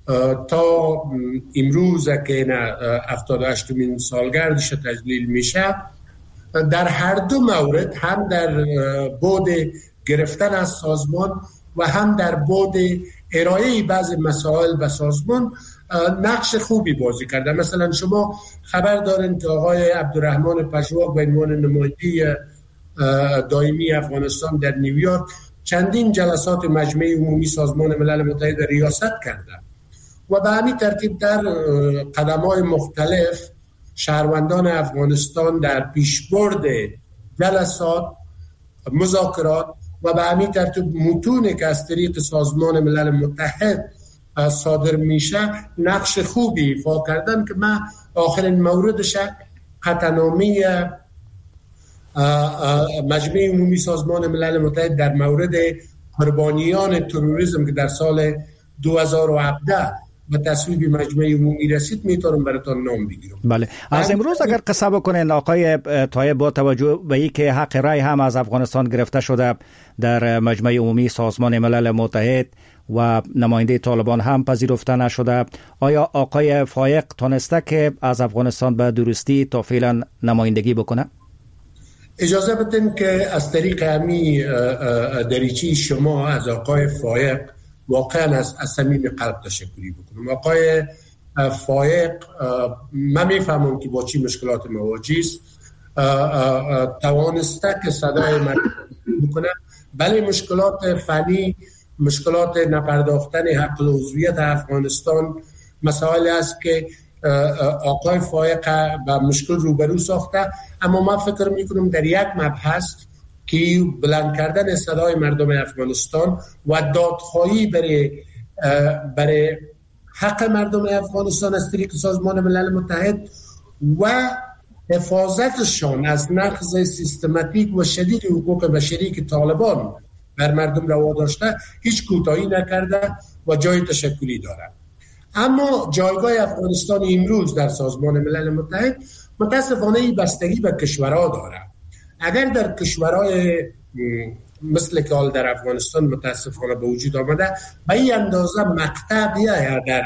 تا امروز که نه هفتاد و هشتمین سالگردش تجلیل میشه، در هر دو مورد هم در بعد گرفتن از سازمان و هم در بعد ارائه بعضی مسائل به سازمان نقش خوبی بازی کرده. مثلا شما خبر دارین که آقای عبدالرحمن پژواک به عنوان نماینده دائمی افغانستان در نیویورک چندین جلسات مجمع عمومی سازمان ملل متحد ریاست کرده و به همین ترتیب در قدم‌های مختلف شهروندان افغانستان در پیشبرد جلسات، مذاکرات و به همین ترتیب متونی که از طریق سازمان ملل متحد صادر میشه نقش خوبی ایفا کردن که من آخرین موردش قطعنامه مجمع عمومی سازمان ملل متحد در مورد قربانیان تروریسم که در سال دو هزار و هفده به تصویب مجمع عمومی رسید میتونم براتون نام بگیرم. بله. از امروز اگر قصه بکنین آقای طایب، با توجه به اینکه حق رای هم از افغانستان گرفته شده در مجمع عمومی سازمان ملل متحد و نماینده طالبان هم پذیرفته نشده، آیا آقای فایق تونسته که از افغانستان به درستی تا فعلا نمایندگی بکنه؟ اجازه بدین که از طریق همی دریچه شما از آقای فایق واقعا از صمیم قلب تشکری بکنم. آقای فایق من میفهمم که با چی مشکلات مواجه است، توانسته که صدای من بکنه، بله مشکلات فنی، مشکلات نپرداختن حق العضویت افغانستان مسائل است که آقای فایق با مشکل روبرو ساخته، اما من فکر میکنم در یک مبحث که بلند کردن صدای مردم افغانستان و دادخواهی برای برای حق مردم افغانستان از طریق سازمان ملل متحد و حفاظتشان از نقض سیستماتیک و شدید حقوق بشری که طالبان بر مردم روا داشته هیچ کوتاهی نکرده و جای تشکری دارد. اما جایگاه افغانستان امروز در سازمان ملل متحد متاسفانه بستگی به کشورها دارد. اگر در کشورهای مثل که حال در افغانستان متاسفانه به وجود آمده به این اندازه مقطع یا در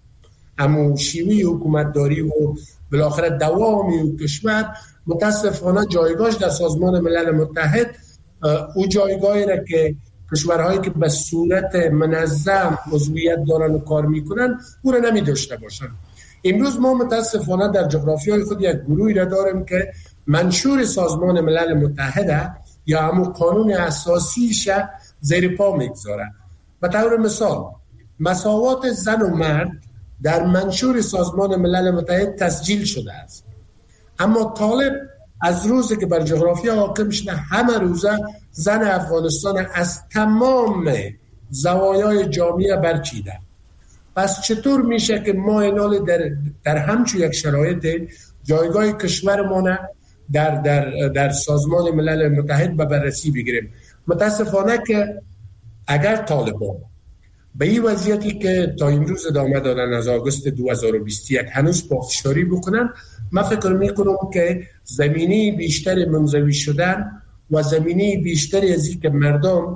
همون شیوه حکومتداری و بالاخره دوامی و کشور، متاسفانه جایگاهش در سازمان ملل متحد او جایگاهی را که کشورهایی که به صورت منظم عضویت دارن و کار میکنن او را نمی داشته باشن. امروز ما متاسفانه در جغرافیای خود یک گروهی را داریم که منشور سازمان ملل متحد یا همون قانون اساسیش زیر پا میگذاره. به طور مثال مساوات زن و مرد در منشور سازمان ملل متحد تسجیل شده است، اما طالب از روزی که بر جغرافیا حاکم شده همه روزه زن افغانستان از تمام زوایای جامعه برچیده. پس چطور میشه که ما اینال در, در همچون یک شرایط جایگاه کشورمان در, در, در سازمان ملل متحد به بررسی بگیریم؟ متاسفانه که اگر طالبان به این وضعیتی که تا امروز ادامه دادن از آگوست دو هزار و بیست و یک هنوز پافشاری بکنن، من فکر میکنم که زمینه بیشتر منزوی شدن و زمینه بیشتری از این که مردم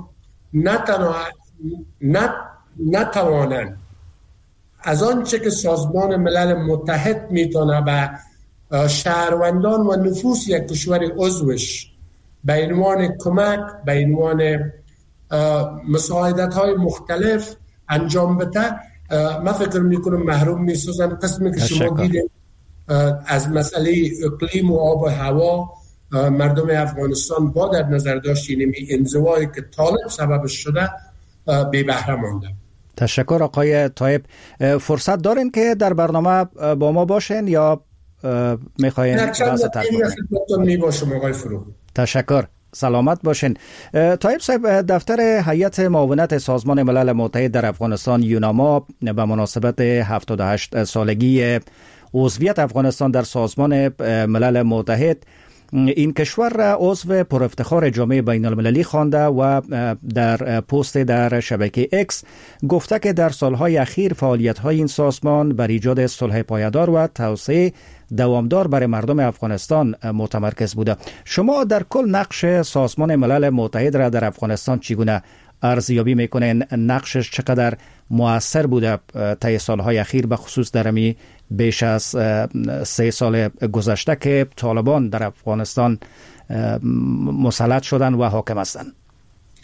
نتوانند از آنچه که سازمان ملل متحد میتونه به شهروندان و نفوس یک کشور عضوش به عنوان کمک، به عنوان مساعدت های مختلف انجام بده، من فکر میکنم محروم میسازن. قسمی که شما دیدید از مسئله اقلیم و آب و هوا مردم افغانستان با در نظر داشت اینمی انزوایی که طالب سببش شده بی بهره مانده. تشکر آقای طایب. فرصت دارین که در برنامه با ما باشین یا میخواین بحث ترک بکنین؟ تشکر، سلامت باشین. طایب صاحب، دفتر هیئت معاونت سازمان ملل متحد در افغانستان یوناما به مناسبت هفتاد و هشت سالگی عضویت افغانستان در سازمان ملل متحد این کشور را عضو پر افتخار جامعه بین المللی خوانده و در پست در شبکه اکس گفته که در سالهای اخیر فعالیت‌های این سازمان بر ایجاد صلح پایدار و توسعه دوامدار برای مردم افغانستان متمرکز بوده. شما در کل نقش سازمان ملل متحد را در افغانستان چگونه ارزیابی میکنین؟ نقشش چقدر مؤثر بوده طی سالهای اخیر، به خصوص در می بیش از سه سال گذشته که طالبان در افغانستان مسلط شدن و حاکم هستند؟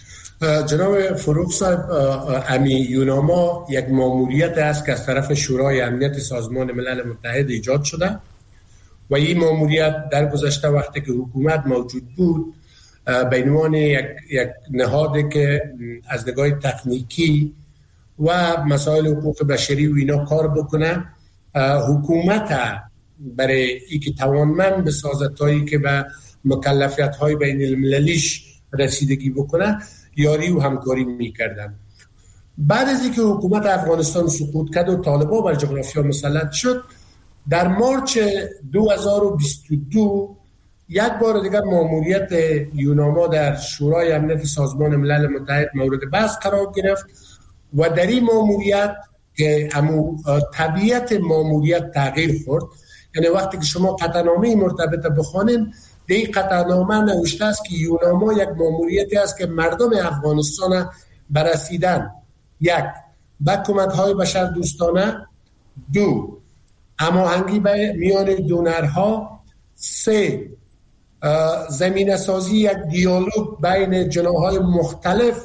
جناب فروغ صاحب، امی یوناما یک ماموریت است که از طرف شورای امنیت سازمان ملل متحد ایجاد شده و این ماموریت در گذشته وقتی که حکومت موجود بود به عنوان یک, یک نهادی که از نگاه تکنیکی و مسائل حقوق بشری و اینا کار بکنه، حکومت برای ای که توانمند بسازد تایی که به مکلفیت های بین المللیش رسیدگی بکنه یاری و همکاری میکردن. بعد از اینکه حکومت افغانستان سقوط کرد و طالبان بر جغرافیا مسلط شد، در مارچ دو هزار و بیست و دو یک بار دیگر ماموریت یوناما در شورای امنیت سازمان ملل متحد مورد بحث قرار گرفت و در این ماموریت که امو طبیعت ماموریت تغییر خورد. یعنی وقتی که شما قطعنامه مرتبط بخوانین، در این قطعنامه نوشته است که یوناما یک ماموریتی است که مردم افغانستان برسیدن یک به کمک‌های بشر دوستانه، دو هماهنگی میان دونرها، سه زمینه سازی یک دیالوگ بین جناح‌های مختلف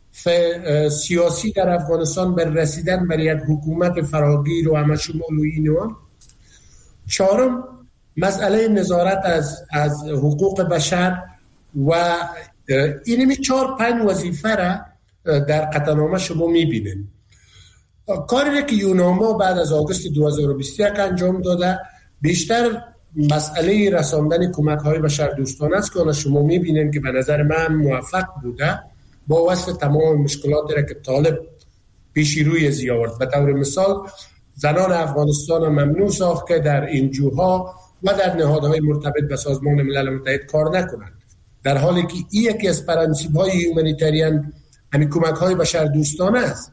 سیاسی در افغانستان بر رسیدن بر یک حکومت فراگیر و همشمول و اینوان، چهارم مسئله نظارت از از حقوق بشر و اینمی چهار پنج وظیفه را در قطعنامه شما میبینید. کاری که یوناما بعد از آگوست دو هزار و بیست و یک انجام داده بیشتر مسئله رساندن کمک های بشر دوستانه است که شما میبینید که به نظر من موفق بوده با وصف تمام مشکلاتی را که طالب پیشی روی زی آورد. به طور مثال زنان افغانستان ممنوع ساخت که در انجوها و در نهادهای مرتبط به سازمان ملل متحد کار نکنند، در حالی که این یکی از پرنسیب‌های هیومانیتریان همین کمک های بشر دوستانه است.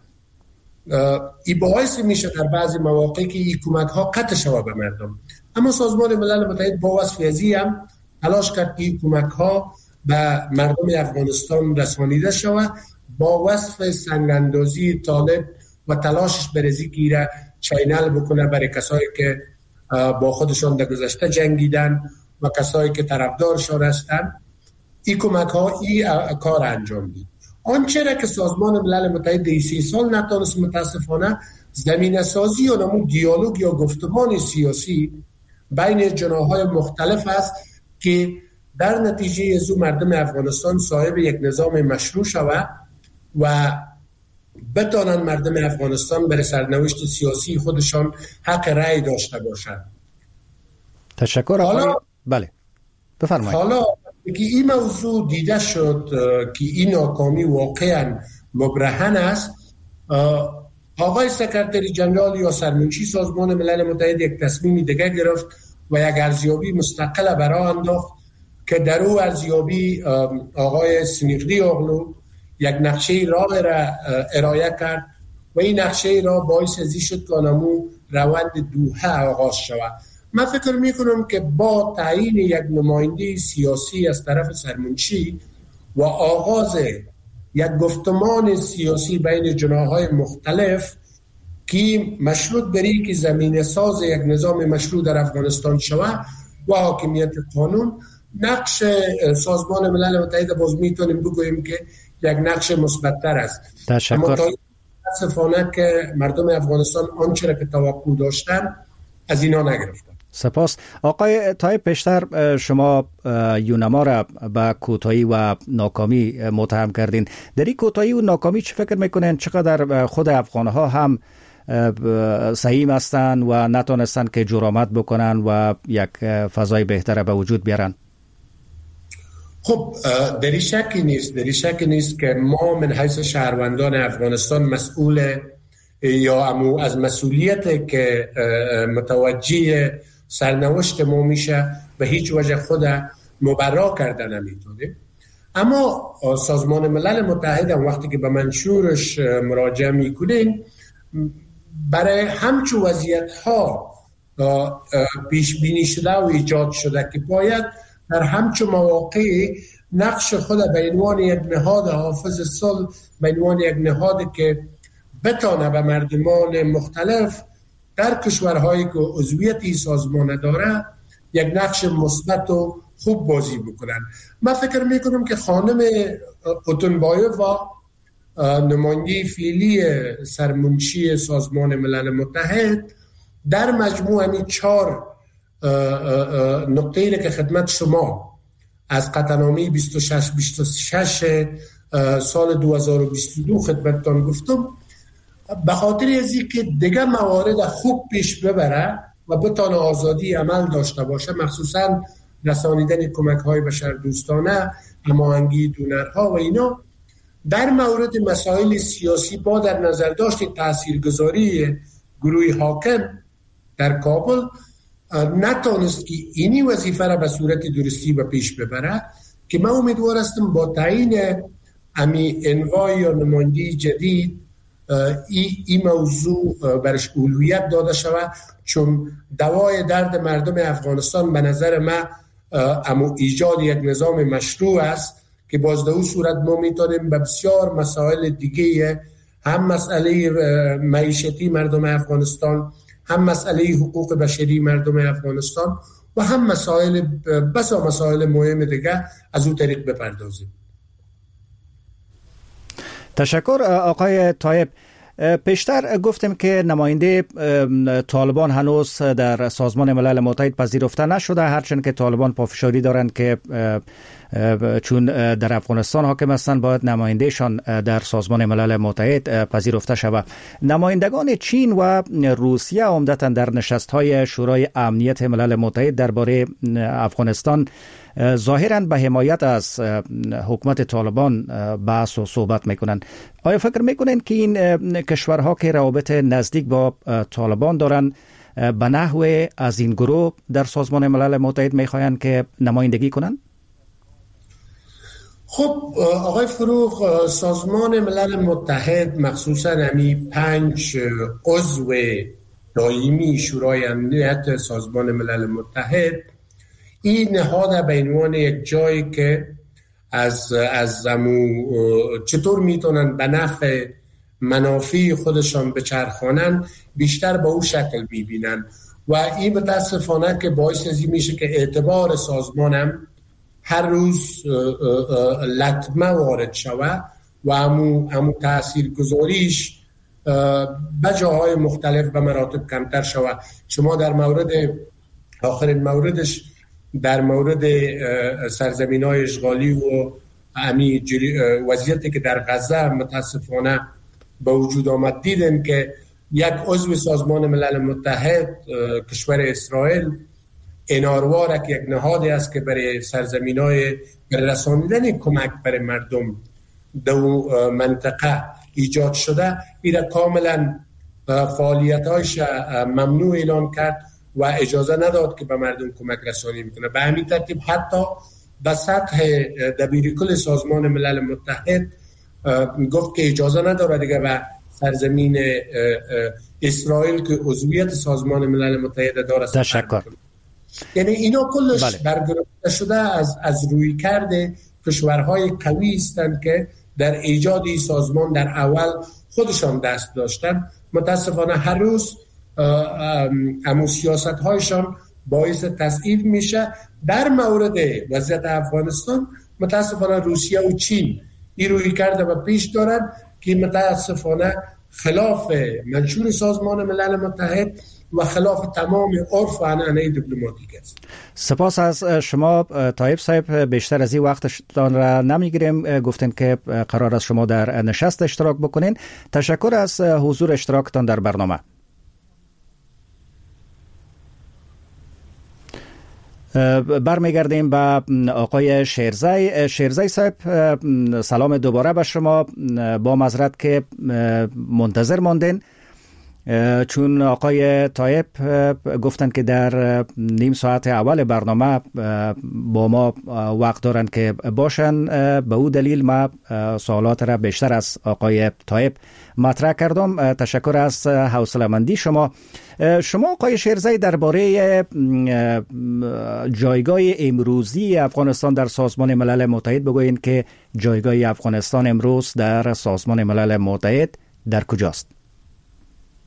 این باعث میشه در بعضی مواقع که این کمک ها قطع شود به مردم، اما سازمان ملل متحد با وصف ازی هم تلاش کرد که این کمک ها به مردم افغانستان رسانیده شود با وصف سنگاندازی طالب و تلاشش برزی گیره چینل بکنه برای کسایی که با خودشان در گذشته جنگیدن و کسایی که طرفدارشان هستن. این کمک ها این کار انجام دید. آنچه را که سازمان ملل متحد این سی سال نتانست متاسفانه زمینه سازی یا نمون دیالوگ یا گفتمان سیاسی بین جناح‌های مختلف است که در نتیجه از مردم افغانستان صاحب یک نظام مشروع شود و بتانند مردم افغانستان برای سرنوشت سیاسی خودشان حق رأی داشته باشند. تشکر. حالا بله بفرمایید. حالا که این موضوع دیده شد که این ناکامی واقعا مبرهن است، آقای سکرتری جنرال یا سرمنشی سازمان ملل متحد یک تصمیم دیگه گرفت و یک ارزیابی مستقل برای انداخت که در او ارزیابی آقای سمیقلی اغلو یک نقشه راه را ارائه کرد و این نقشه راه باعث ازی شد که آنمو روند دوحه آغاز شود. من فکر میکنم که با تعیین یک نماینده سیاسی از طرف سرمنشی و آغاز یک گفتمان سیاسی بین جناح‌های مختلف که مشروط بری که زمینه ساز یک نظام مشروع در افغانستان شود و حاکمیت قانون، نقش سازمان ملل متحد باز میتونیم بگوییم که یک نقش مثبت‌تر است. تشکر. اما متاسفانه که مردم افغانستان آنچه را که توقع داشتن از اینا نگرفتن. سپاس. آقای طایب، پیشتر شما یوناما را به کوتاهی و ناکامی متهم کردین. در این کوتاهی و ناکامی چه فکر میکنین چقدر خود افغانها هم سهیم هستند و نتونستند که جرأت بکنن و یک فضای بهتر به وجود بیارن؟ خب در این شکی نیست در این شکی نیست که ما من حیث شهروندان افغانستان مسئول یا امو از مسئولیت که متوجه سرنوشت ما میشه به هیچ وجه خود مبرا کردن نمیتونه. اما سازمان ملل متحد هم وقتی که به منشورش مراجعه میکنین برای همچون وضعیت ها پیش بینی شده و ایجاد شده که باید در همچون مواقع نقش خود به عنوان یک نهاد حافظ صلح، به عنوان یک نهاد که بتانه به مردمان مختلف در کشورهایی که عضویت این سازمان داره یک نقش مثبت و خوب بازی بکنن. من فکر میکنم که خانم اوتونبایووا نماینده فعلی سرمنشی سازمان ملل متحد در مجموع همین چهار نقطه‌ای که خدمت شما از قطعنامه بیست و شش بیست و شش سال دو هزار و بیست و دو خدمتتان گفتم، به خاطر از اینکه دیگه موارد خوب پیش ببره و بتانه آزادی عمل داشته باشه، مخصوصا رسانیدن کمک‌های بشردوستانه، هماهنگی دونرها و اینا، در مورد مسائل سیاسی با در نظر داشت تاثیرگذاری گروه حاکم در کابل نتونست که اینی وظیفه را به صورت درستی به پیش ببره، که من امیدوار هستم با تعیین امی انواع یا نمایندگی جدید ای, ای موضوع برش اولویت داده شود، چون دوای درد مردم افغانستان به نظر من امو ایجاد یک نظام مشروع است که باز در اون صورت ما میتونیم به بسیار مسائل دیگه، هم مسئله معیشتی مردم افغانستان، هم مسئله حقوق بشری مردم افغانستان و هم مسائل بسا مسائل مهم دیگه از اون طریق بپردازیم. تشکر آقای طایب. پیشتر گفتیم که نماینده طالبان هنوز در سازمان ملل متحد پذیرفته نشده، هرچند که طالبان پافشاری دارند که چون در افغانستان حاکم هستند باید نمایندهشان در سازمان ملل متحد پذیرفته شود. نمایندگان چین و روسیه عمدتاً در نشست‌های شورای امنیت ملل متحد درباره افغانستان ظاهراً به حمایت از حکومت طالبان بحث و صحبت میکنند. آیا فکر میکنند که این کشورها که روابط نزدیک با طالبان دارند به نحو از این گروه در سازمان ملل متحد میخواهند که نمایندگی کنند؟ خب آقای فروغ، سازمان ملل متحد مخصوصاً همی پنج عضو دائمی شورای امنیت سازمان ملل متحد این نهاد به عنوان یک جایی که از از امو چطور میتونن به نفع منافع خودشان بچرخانن بیشتر به اون شکل ببینن و این متاسفانه که باعث ازی میشه که اعتبار سازمانم هر روز لطمه وارد شود و امو امو تأثیر گذاریش به جاهای مختلف به مراتب کمتر شود. شما در مورد آخرین موردش در مورد سرزمین‌های اشغالی و امی وضعیتی که در غزه متاسفانه به وجود آمد دیدن که یک عضو سازمان ملل متحد کشور اسرائیل انارواره که یک نهادی است که برای سرزمین‌های رسانیدن کمک برای مردم در منطقه ایجاد شده، این کاملا فعالیت‌هایش ممنوع اعلام کرد و اجازه نداد که به مردم کمک رسانی میکنه. به همین ترتیب حتی به سطح دبیرکل سازمان ملل متحد گفت که اجازه نداره دیگه به سرزمین اسرائیل که عضویت سازمان ملل متحد داره. تشکر. یعنی اینا کلش بله. برگرفته شده از از روی کرده کشورهای قوی هستند که در ایجاد این سازمان در اول خودشان دست داشتن. متاسفانه هر روز امو سیاست هایشان باعث تضعیف میشه. در مورد وضعیت افغانستان متاسفانه روسیه و چین این روی کرده و پیش دارن که متاسفانه خلاف منشور سازمان ملل متحد و خلاف تمام عرف و عنعنه دیپلماتیک است. سپاس از شما طایب صاحب، بیشتر از این وقتتان را نمیگیریم. گفتین که قرار است شما در نشست اشتراک بکنین. تشکر از حضور اشتراکتان در برنامه. برمیگردیم به آقای شیرزی. شیرزی صاحب سلام دوباره به شما. با معذرت که منتظر ماندین، چون آقای طایب گفتن که در نیم ساعت اول برنامه با ما وقت دارن که باشن، به او دلیل ما سوالات را بیشتر از آقای طایب مطرح کردم. تشکر از حوصله‌مندی شما. شما آقای شیرزی درباره جایگاه امروزی افغانستان در سازمان ملل متحد بگویید که جایگاه افغانستان امروز در سازمان ملل متحد در کجاست؟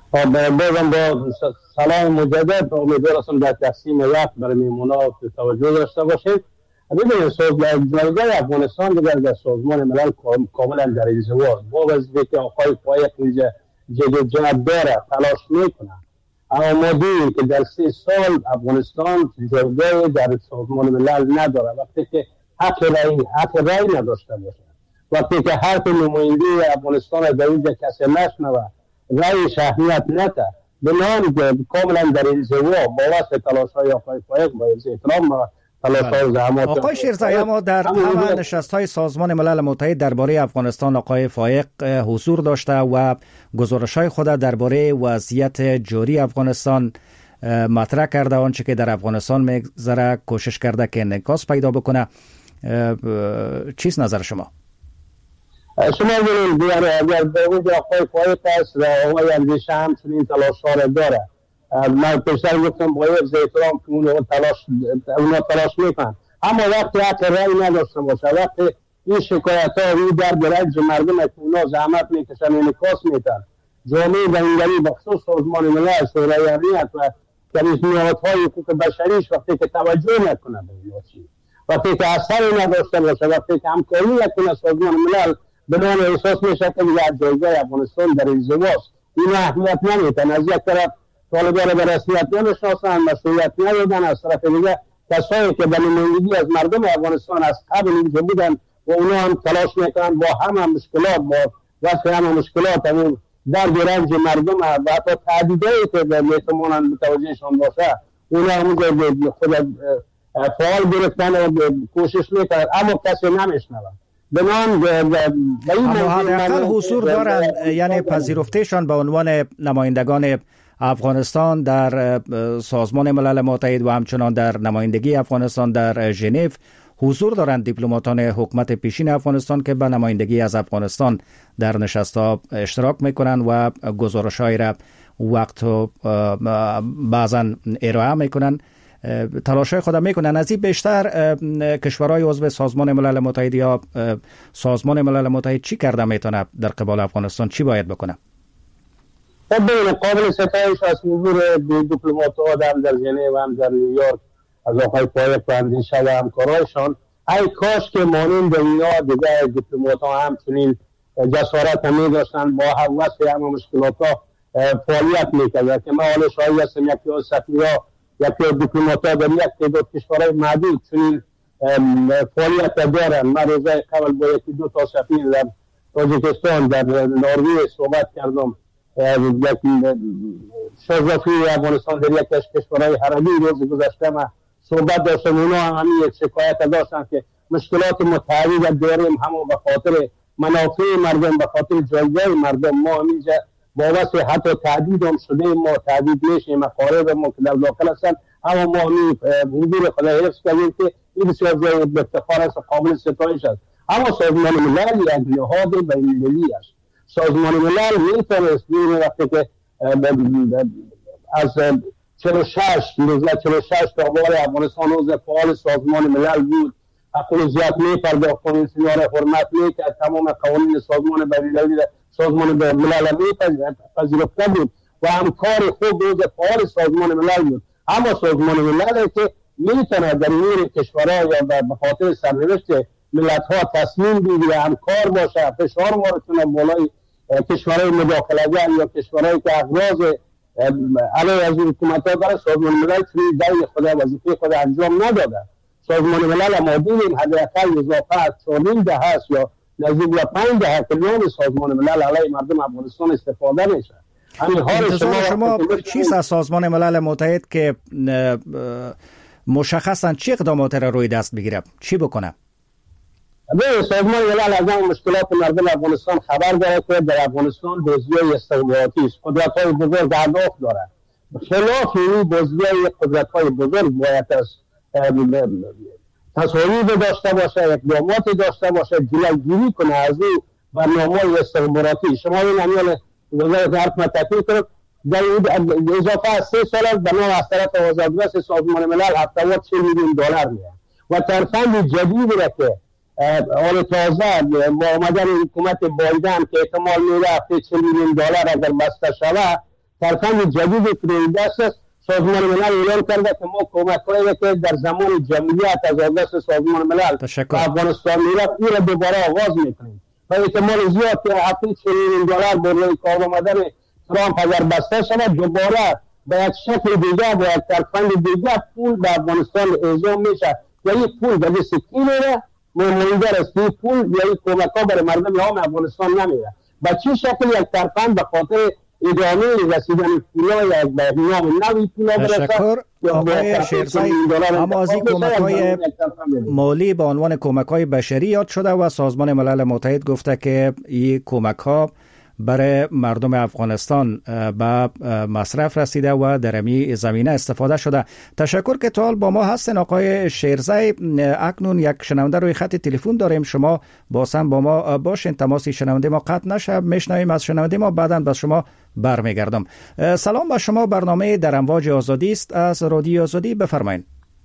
بازم با سلام مجدد امیدوارم در تقسیم وقت برای میمونا توجه داشته باشید. ببینید جایگاه افغانستان دیگر در سازمان ملل کاملا در انزوا با وظیفه که آقای فایق اینجا جد داره تلاش میکنه، اما ما دیدیم که در سه سال افغانستان جایگاه در سازمان ملل نداره. وقتی که حق رای حق رای نداشته باشه، وقتی که حرف نماینده افغانستان در اینجا کسی نشنوه، رایش اهمیت نده، بنان کاملا در انزوا با واسه تلاش های آقای فایق با احترام و آقای شیرزایی، اما در همه نشست های سازمان ملل متحد درباره افغانستان آقای فایق حضور داشته و گزارش های خود درباره وضعیت جاری افغانستان مطرح کرده، آنچه که در افغانستان میگذره کوشش کرده که انعکاس پیدا بکنه. چیست نظر شما؟ شما ببینید اگر به وجه آقای فایق است و آقای اندیشه همچنین تلاش ها را داره، من پیشتر گفتم باید احترام که اونو تلاش اونو تلاش میکنن، اما وقتی حق رای نداشته باشه، وقتی این شکایت ها روی درد رنج مردم که اونا زحمت میکشن انعکاس میتن، جامعه بین‌المللی بخصوص سازمان ملل شورای امنیت و کمیسیونات های حقوق بشریش وقتی که توجه نکنه به اینا، وقتی که اثری نداشته باشه، وقتی که همکاری نکنه سازمان ملل، بنابراین احساس میشه که در جایگاه افغانستان در انزواست. این اهمیت نمیتن، از یک طرف طالبان به رسمیت نمیشناسن، مسئولیت ندادن، از طرف دیگه کسایی که به نمایندگی از مردم افغانستان از قبل اینجا بودن و اونا هم تلاش میکنن با همه مشکلات با واسه همه مشکلات همون درد رنج مردم و حتی تهدیدایی که میتونن متوجهشان باشه اونا هم خود فعال گرفتن و کوشش میکنن، اما کسی نمیشنوه. اما حداقل حضور دارن، یعنی پذیرفتهشان به عنوان نمایندگان افغانستان در سازمان ملل متحد و همچنان در نمایندگی افغانستان در ژنو حضور دارند دیپلماتان حکومت پیشین افغانستان که به نمایندگی از افغانستان در نشست‌ها اشتراک میکنن و گزارش‌های را وقت و بعضا ارائه میکنن، تلاش‌های خود میکنن. از این بیشتر کشورهای عضو سازمان ملل متحد یا سازمان ملل متحد چی کرده میتونه در قبال افغانستان؟ چی باید بکنه؟ ببینید قابل ستایش از حضور دیپلمات‌ها هم در ژنو و هم در نیویورک از آقای فایق و اندیشه و همکارایشان، ای کاش که مانند اینا دیگه دیپلمات‌ها همچنین جسارت هم می‌داشتن با واسه همه مشکلات‌ها فعالیت می‌کردن که ما حالا شاید هستم یکی از سفیرها یکی از دیپلمات‌ها در یک تعداد کشورهای معدود چنین فعالیت دارن. من روزای قبل با یکی دو تا سفیر در تاجیکستان در نروژ صحبت کردم، یک شازافی افغانستان در یک کشورهای عربی روز گذشته ما صحبت داشتم، اونا همین یک شکایت داشتن که مشکلات متعدد داریم، همون به خاطر منافع مردم، به خاطر جایگاه مردم. ما همینجا بابت حتی تهدید هم شده، ما تهدید میشیم، مقارب ما که در داخل هستن، اما ما همین حضور خدا حفظ کردیم که این بسیار جای افتخار است و قابل ستایش است. اما سازمان ملل یک نهاد بین‌المللی است. سازمان ملل میتونست بین وقتی که از چهل و شش تا بار افغانستان عضو فعال سازمان ملل بود، اقلیت میپرداخت، کنوانسیون را حرمت میکرد، تمام قوانین سازمان بین‌المللی سازمان ملل پذیرفته بود و همکار خوب عضو فعال سازمان ملل بود. اما سازمان ملل که میتونه در این کشورها یا به خاطر سرنوشت ملت‌ها تصمیم بگیره، همکار باشه، فشار وارد کنه بالای کشورهای مداخله‌گر یا کشورهایی که اغراض علیه از حکومت‌ها داره، سازمان ملل چنین دای خود وظیفه خود انجام نداده. سازمان ملل ما دیدیم حداقل اضافه از چهارنیم دهه است یا نزدیک به پنج دهه که نام سازمان ملل علیه مردم افغانستان استفاده میشه. انتظار شما چیست از سازمان ملل متحد که مشخصاً چه اقدامات را روی دست بگیره؟ چی بکنه؟ به سازمان ملل از هم مشکلات مردم افغانستان خبر داره که در افغانستان دزدی استخباراتی است، قدرت‌های بزرگ هدف داره. خلاف این دزدی قدرت‌های بزرگ باید از تصاویر داشته باشه، اقدامات داشته باشه، جلوگیری کنه از این برنامه‌های استخباراتی. شما این امیال وزارت حرف متفقی کرد در اضافه از سه سال از بنا از طرف وزارت سازمان ملل هفتاد و چهل میلیون دلار میاد و ترفند جدید را که آن تازه با آمدن حکومت بایدن که احتمال میره هفته چهل میلیون دلار اگر بسته شود، ترفند جدید که دست است. سازمان ملل اعلام کرده که ما کمک‌هایی که در زمان جمعیت از دست سازمان ملل به افغانستان میرفت این را دوباره آغاز میکنیم و احتمال زیاد که هفت میلیون دلار برای کار آمدن ترامپ اگر بسته شود دوباره به یک شکل دیگه با یک ترفند دیگه پول به افغانستان اعزام میشه و این پول به دست کی میره؟ منظر است این پول یا این کمک‌ها برای مردم عام افغانستان نمیره. به چه شکل یک ترفند به خاطر ادامه رسیدن پولا یا به نام نوی پولا برسد. تشکر آقای شیرزای. اما از این کمک‌های مالی به عنوان کمک‌های بشری یاد شده و سازمان ملل متحد گفته که این کمک‌ها برای مردم افغانستان به مصرف رسیده و در این زمینه استفاده شده. تشکر که تا با ما هستین آقای شیرزای. اکنون یک شنونده روی خط تلفن داریم، شما باسم با ما باشین، تماسی شنونده ما قطع نشه، میشنویم از شنونده ما، بعداً به شما برمیگردم. سلام به شما، برنامه در امواج آزادی است از رادیو آزادی، بفرمایید.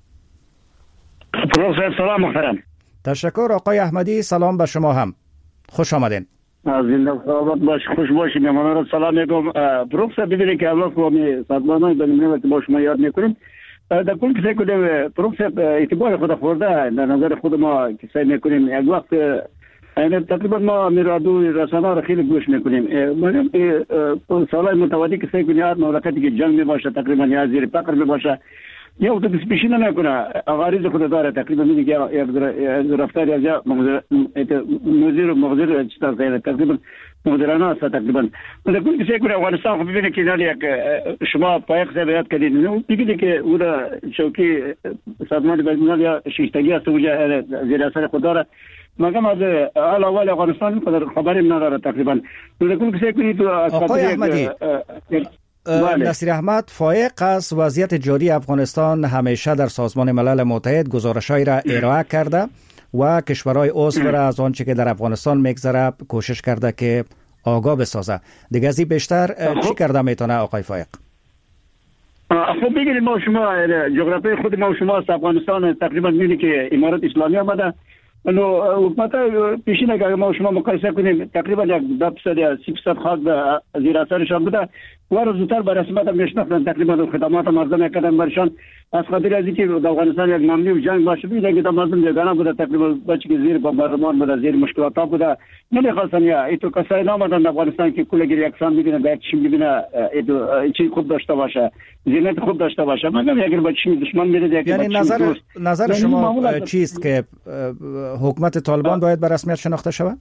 سلام محترم. تشکر آقای احمدی، سلام به شما هم، خوش آمدین. زنده سلامت باش، خوش باشید. مهمانان را سلام میگم. پروفسور ببینید که الله قومی سازمان‌های بین‌المللی که با شما یاد میکنیم در کل کسی که پروفسور اعتبار خود خورده در نظر خود ما که سعی میکنیم یک وقت یعنی تقریبا ما میرادو رسانه‌ها را خیلی گوش میکنیم. من سالهای متوالی که سعی کنیم مملکتی که جنگ میباشه تقریبا یا زیر فقر میباشه یا وقتی پیشی نمیکنه آغاریز خود داره تقریبا میگه یک رفتاری از یا مدیر و مغزیر چیزا تقریبا مدیرانه است تقریبا. در کل کسی که افغانستان خب ببینید که یک شما پایق سبیت کردید ببینید که او را چوکی سازمان بین‌الملل یا شیشتگی است وجه زیر اثر خود داره مگم از علاوه افغانستان خبری نداره تقریبا. در کل کسی که تو آقای احمدی نصیر احمد فائق از وضعیت جاری افغانستان همیشه در سازمان ملل متحد گزارش‌هایی را ارائه کرده و کشورهای عضو را از آنچه که در افغانستان میگذره کوشش کرده که آگاه بسازه. دیگه از این بیشتر چی کرده میتونه آقای فائق؟ خب بگیریم ما شما جغرافی خود ما شما از افغانستان تقریبا می‌بینید که امارات اسلامی آمده نو حکومت پیشین اگر ما شما مقایسه کنیم تقریبا یک دو درصد یا سی درصد خاک زیر اثرشان بوده و زودتر به رسمیت میشناختن تقریبا خدمات مردم کردن برشان از خاطر از اینکه در افغانستان یک ممنوع و جنگ باشه بوده که مردم یگانه بوده تقریبا بچه که زیر بمبارمان بوده زیر مشکلات بوده نمیخواستن یا ایتو کسای نامدن افغانستان که کل گیر یکسان ببینه به چی ببینه ایتو چی خوب داشته باشه زینت خوب داشته باشه مگر اگر بچه دشمن میره یعنی نظر نظر شما چیست که حکومت طالبان باید به رسمیت شناخته شود؟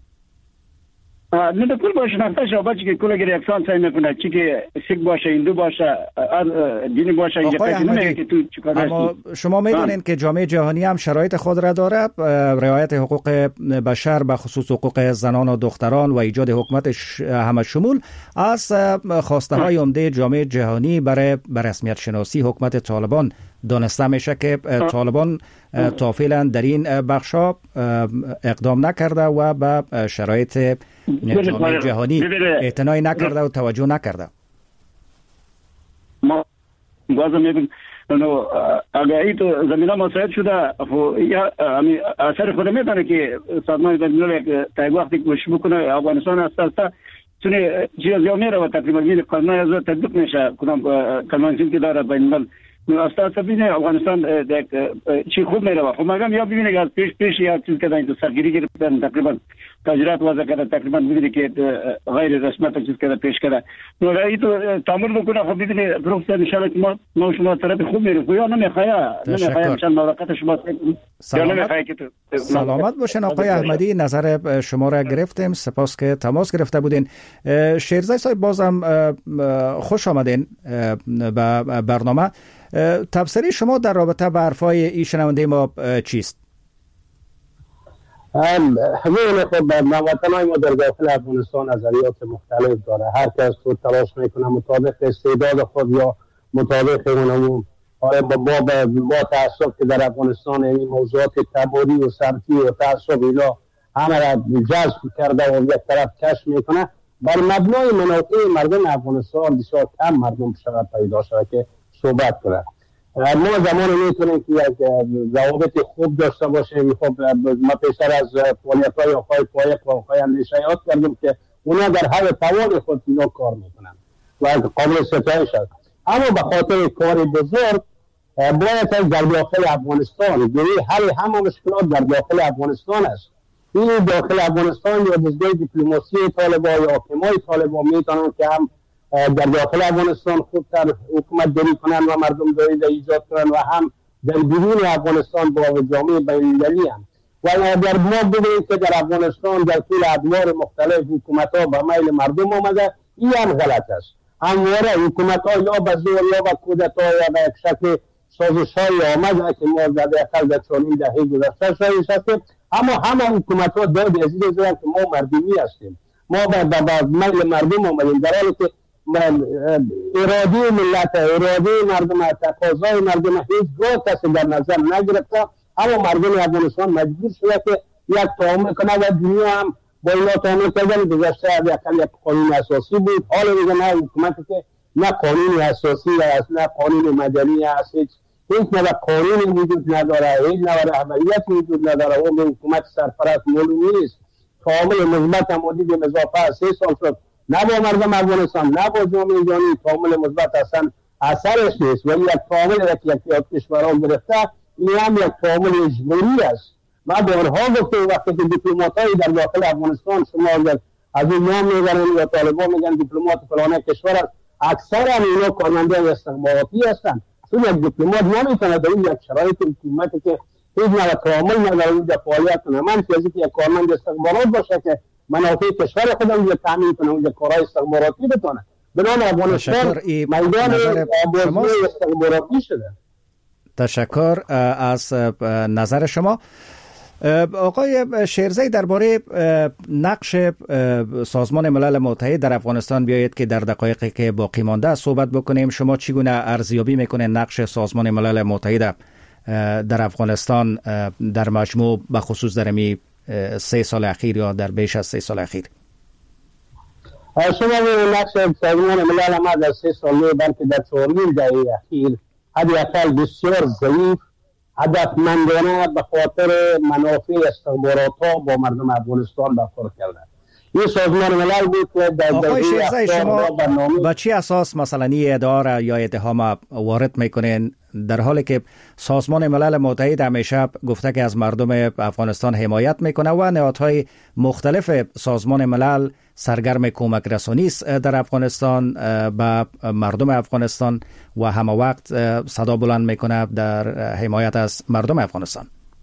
نه در کل باشه شناخته شود بچه که کل گیر یکسان سعی میکنه چی که سیک باشه هندو باشه دینی باشه آقای احمدی اما شما میدونین که جامعه جهانی هم شرایط خود را داره، رعایت حقوق بشر به خصوص حقوق زنان و دختران و ایجاد حکومت همه شمول از خواسته های عمده جامعه جهانی برای به رسمیت شناسی حکومت طالبان دانسته میشه که طالبان تا فعلا در این بخشا اقدام نکرده و به شرایط جامعه جهانی اعتنایی نکرده و توجه نکرده. ما بازم میگم انه اگر این زمینه مساعد شده یا اثر خود میدانه که سازمان بین‌الملل تا وقتی کوشش بکنه افغانستان است است چونه چیز یا میره و تقریبا این قانون از تطبیق میشه کنم قانون که داره بین‌الملل استاد ببینه افغانستان چی خوب میره خب مگم یا ببینه که از پیش پیش یا چیز کردن تو سرگیری گرفتن تقریبا تاجرات وضع کرده تقریبا ببینه که غیر رسمیت چیز کرده پیش کرده نو این تو تعامل بکنه خب ببینه پروفسور ان شاء الله که ما ما شما طرف خوب میره یا نمیخواه نمیخواه چند ملاقات شما سلامت سلامت باشین آقای احمدی، نظر شما را گرفتیم، سپاس که تماس گرفته بودین. شیرزای صاحب بازم خوش آمدین به برنامه. تبصره شما در رابطه با حرفای این شنونده ما چیست؟ همین خب هموطنان ما در داخل افغانستان نظریات مختلف داره، هر کس تو تلاش میکنه مطابق استعداد خود یا مطابق اونمون با با با تعصب که در افغانستان این موضوعات تباری و سمتی و تعصب اینا همه را جذب کرده و یک طرف کش میکنه بر مبنای مناطق مردم افغانستان بسیار کم مردم شود پیدا شده که صحبت کنه. ما زمان میتونیم که یک ضوابط خوب داشته باشیم. خب ما پیشتر از فعالیت‌های آقای فائق و آقای اندیشه یاد کردیم که اونا در هر توان خود اینا کار میکنن و قابل ستایش است. اما به خاطر کار بزرگ باید در داخل افغانستان جوری حل همه مشکلات در داخل افغانستان است. این داخل افغانستان یا دستگاه دیپلماسی طالبان یا حاکمای طالبان میتونن که هم در داخل افغانستان خوبتر حکومت داری کنن و مردم داری در ایجاد کنن و هم در بیرون افغانستان با جامعه بین‌المللی هم. و در ما ببینید که در افغانستان در طول ادوار مختلف حکومت ها به میل مردم آمده، این هم غلط است. همواره حکومت ها یا به زور یا به کودتا یا به یک شکل سازش های آمده که ما در اقل در چهارمین دهه گذشته شایش هستیم. اما همه حکومت ها داد عزیز زدن که ما مردمی هستیم، ما به میل مردم آمدیم، در حالی که اراده ملت، اراده مردم، تقاضای مردم هیچگاه کسی در نظر نگرفته. اما مردم افغانستان مجبور شده که یک تعامل کنه و دنیا هم با اینا تعامل کردن. گذشته یک قانون اساسی بود، حالا دیگه نه حکومتی که نه قانون اساسی است نه قانون مدنی است، هیچ نه قانون وجود نداره، هیچ نه رهبریت وجود نداره. اون حکومت سرپرست معلوم نیست. تعامل مثبت هم حدود اضافه سه سال شد، نه با مردم افغانستان نه با جامعه جهانی تعامل مثبت اصلا اثرش نیست. ولی یک تعامل یک یک کشورها گرفته، این هم یک تعامل اجباری است. ما بارها گفتیم وقتی که دیپلمات‌های در داخل افغانستان شما از این نام میبرن یا طالبان میگن دیپلمات فلان کشور است، اکثر اینا کارمندان استخباراتی هستند. چون یک دیپلمات نمیتونه در این یک شرایط حکومتی که هیچ نوع تعامل نداره اونجا فعالیت کنه. من چیزی که یک کارمند استخبارات باشه که منافع کشور خود اونجا تامین کنه، اونجا کارهای استخباراتی بتونه. بنابراین افغانستان میدان بازی استخباراتی شده. تشکر از نظر شما. آقای شیرزی، درباره نقش سازمان ملل متحد در افغانستان بیایید که در دقایقی که باقی مانده صحبت بکنیم. شما چگونه ارزیابی میکنید نقش سازمان ملل متحد در افغانستان در مجموع، به خصوص در می سه سال اخیر یا در بیش از سه سال اخیر؟ شما نقش سازمان ملل ما در سه سال بلکه در چهارمین دهه اخیر حداقل بسیار ضعیف، هدفمندانه به خاطر منافع استخبارات ها با مردم افغانستان برخورد کرده. این سازمان ملل بود که در آقای شیرزی، شما با چی اساس مثلا این ادعا را یا اتهام وارد میکنین، در حالی که سازمان ملل متحد همیشه گفته که از مردم افغانستان حمایت میکنه و نهادهای مختلف سازمان ملل سرگرم کمک رسانی است در افغانستان به مردم افغانستان و همه وقت صدا بلند میکنه در حمایت از مردم افغانستان؟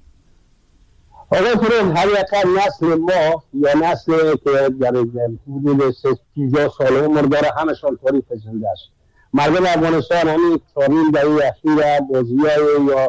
آقای فرون، هر یک نسل ما یا نسل که در حدود پنجاه سال عمر داره همشان تاریخ زنده است. مردم افغانستان همین چهارمین دهه اخیر بازیای یا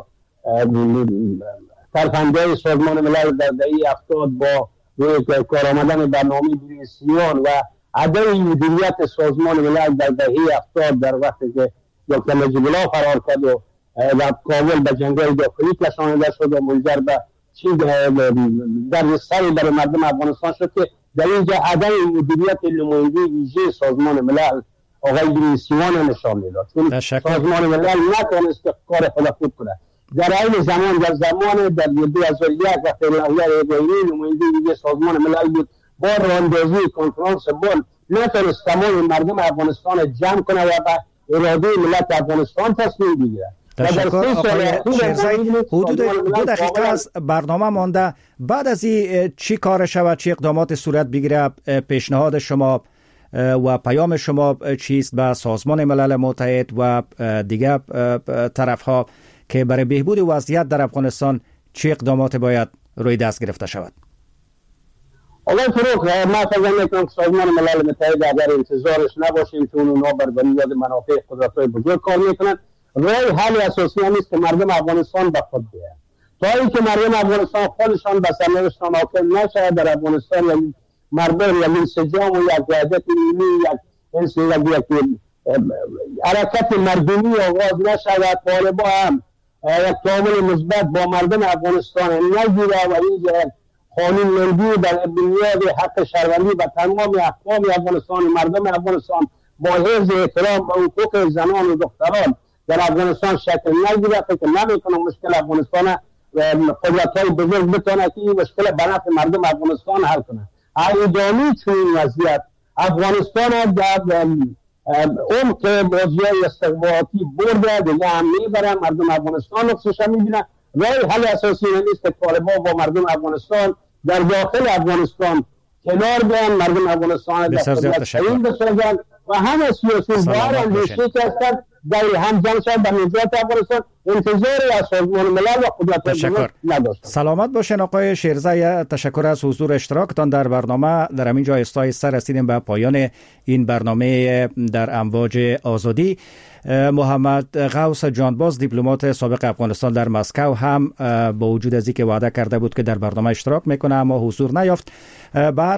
ترفندهای سازمان ملل در دهه هفتاد با کار آمدن برنامه بنیسیون و عدم مدیریت سازمان ملل در دهه هفتاد در وقتی که دکتر نجیب الله فرار کرد و کابل به جنگ‌های داخلی کشانده شد و منجر به چی در سری برای مردم افغانستان شد که در اینجا عدم مدیریت نماینده ویژه سازمان ملل آقای بنیسیون نشان میداد. چون سازمان ملل نتوانست کار خود خوب کنه. در این زمان در زمان در دو هزار و یک وقتی لحظه ابراهیمی نماینده ویژه سازمان ملل بود، با راندازی کنفرانس بن نتوانست تمام مردم افغانستان جمع کنه و به اراده ملت افغانستان تصمیم بگیره. تشکر آقای شیرزی. حدود دو دقیقه از برنامه مانده. بعد از این چی کار شود، چی اقدامات صورت بگیره؟ پیشنهاد شما و پیام شما چیست به سازمان ملل متحد و دیگر طرف ها که برای بهبود وضعیت در افغانستان چی اقدامات باید روی دست گرفته شود؟ آقای فروخ، ما فکر میکنم که سازمان ملل متحد اگر انتظارش نباشیم چون اونا بر بنیاد منافع قدرت‌های بزرگ کار میکنن، راه حل اساسی هم نیست که مردم افغانستان به خود بیاید. تا اینکه مردم افغانستان خودشان به سرنوشتشان حاکم نشود در افغانستان، یعنی مردم یک انسجام و یک وحدت ملی، یک یک حرکت مردمی آغاز نشود، طالبان هم یک تعامل مثبت با مردم افغانستان نگیره و اینجا قانون ملی در بنیاد حق شهروندی و تمام اقوام افغانستان، مردم افغانستان با حفظ احترام به حقوق زنان و دختران در افغانستان شکل نگیره. فکر نمی‌کنم مشکل افغانستان قدرت‌های بزرگ بتونه که این مشکل به نفع مردم افغانستان حل کنه. ادامه چنین وضعیت افغانستان در اون که بازیای استخباراتی برده دیگه هم میبره، مردم افغانستان خصوصا میبینه رای حل اساسی نیست که طالبان با مردم افغانستان در داخل افغانستان کنار بیان، مردم افغانستان بسیار زیاد تشکر و همه سیاسی بار اندیشه که هستند در هم جمع شد در نجات افغانستان انتظار از سازمان ملل و قدرت جمهوری نداشت. سلامت باشین آقای شیرزه، تشکر از حضور اشتراکتان در برنامه. در همین جا آهسته رسیدیم به پایان این برنامه در امواج آزادی. محمد غوث جانباز دیپلمات سابق افغانستان در مسکو هم با وجود از اینکه وعده کرده بود که در برنامه اشتراک میکنه اما حضور نیافت.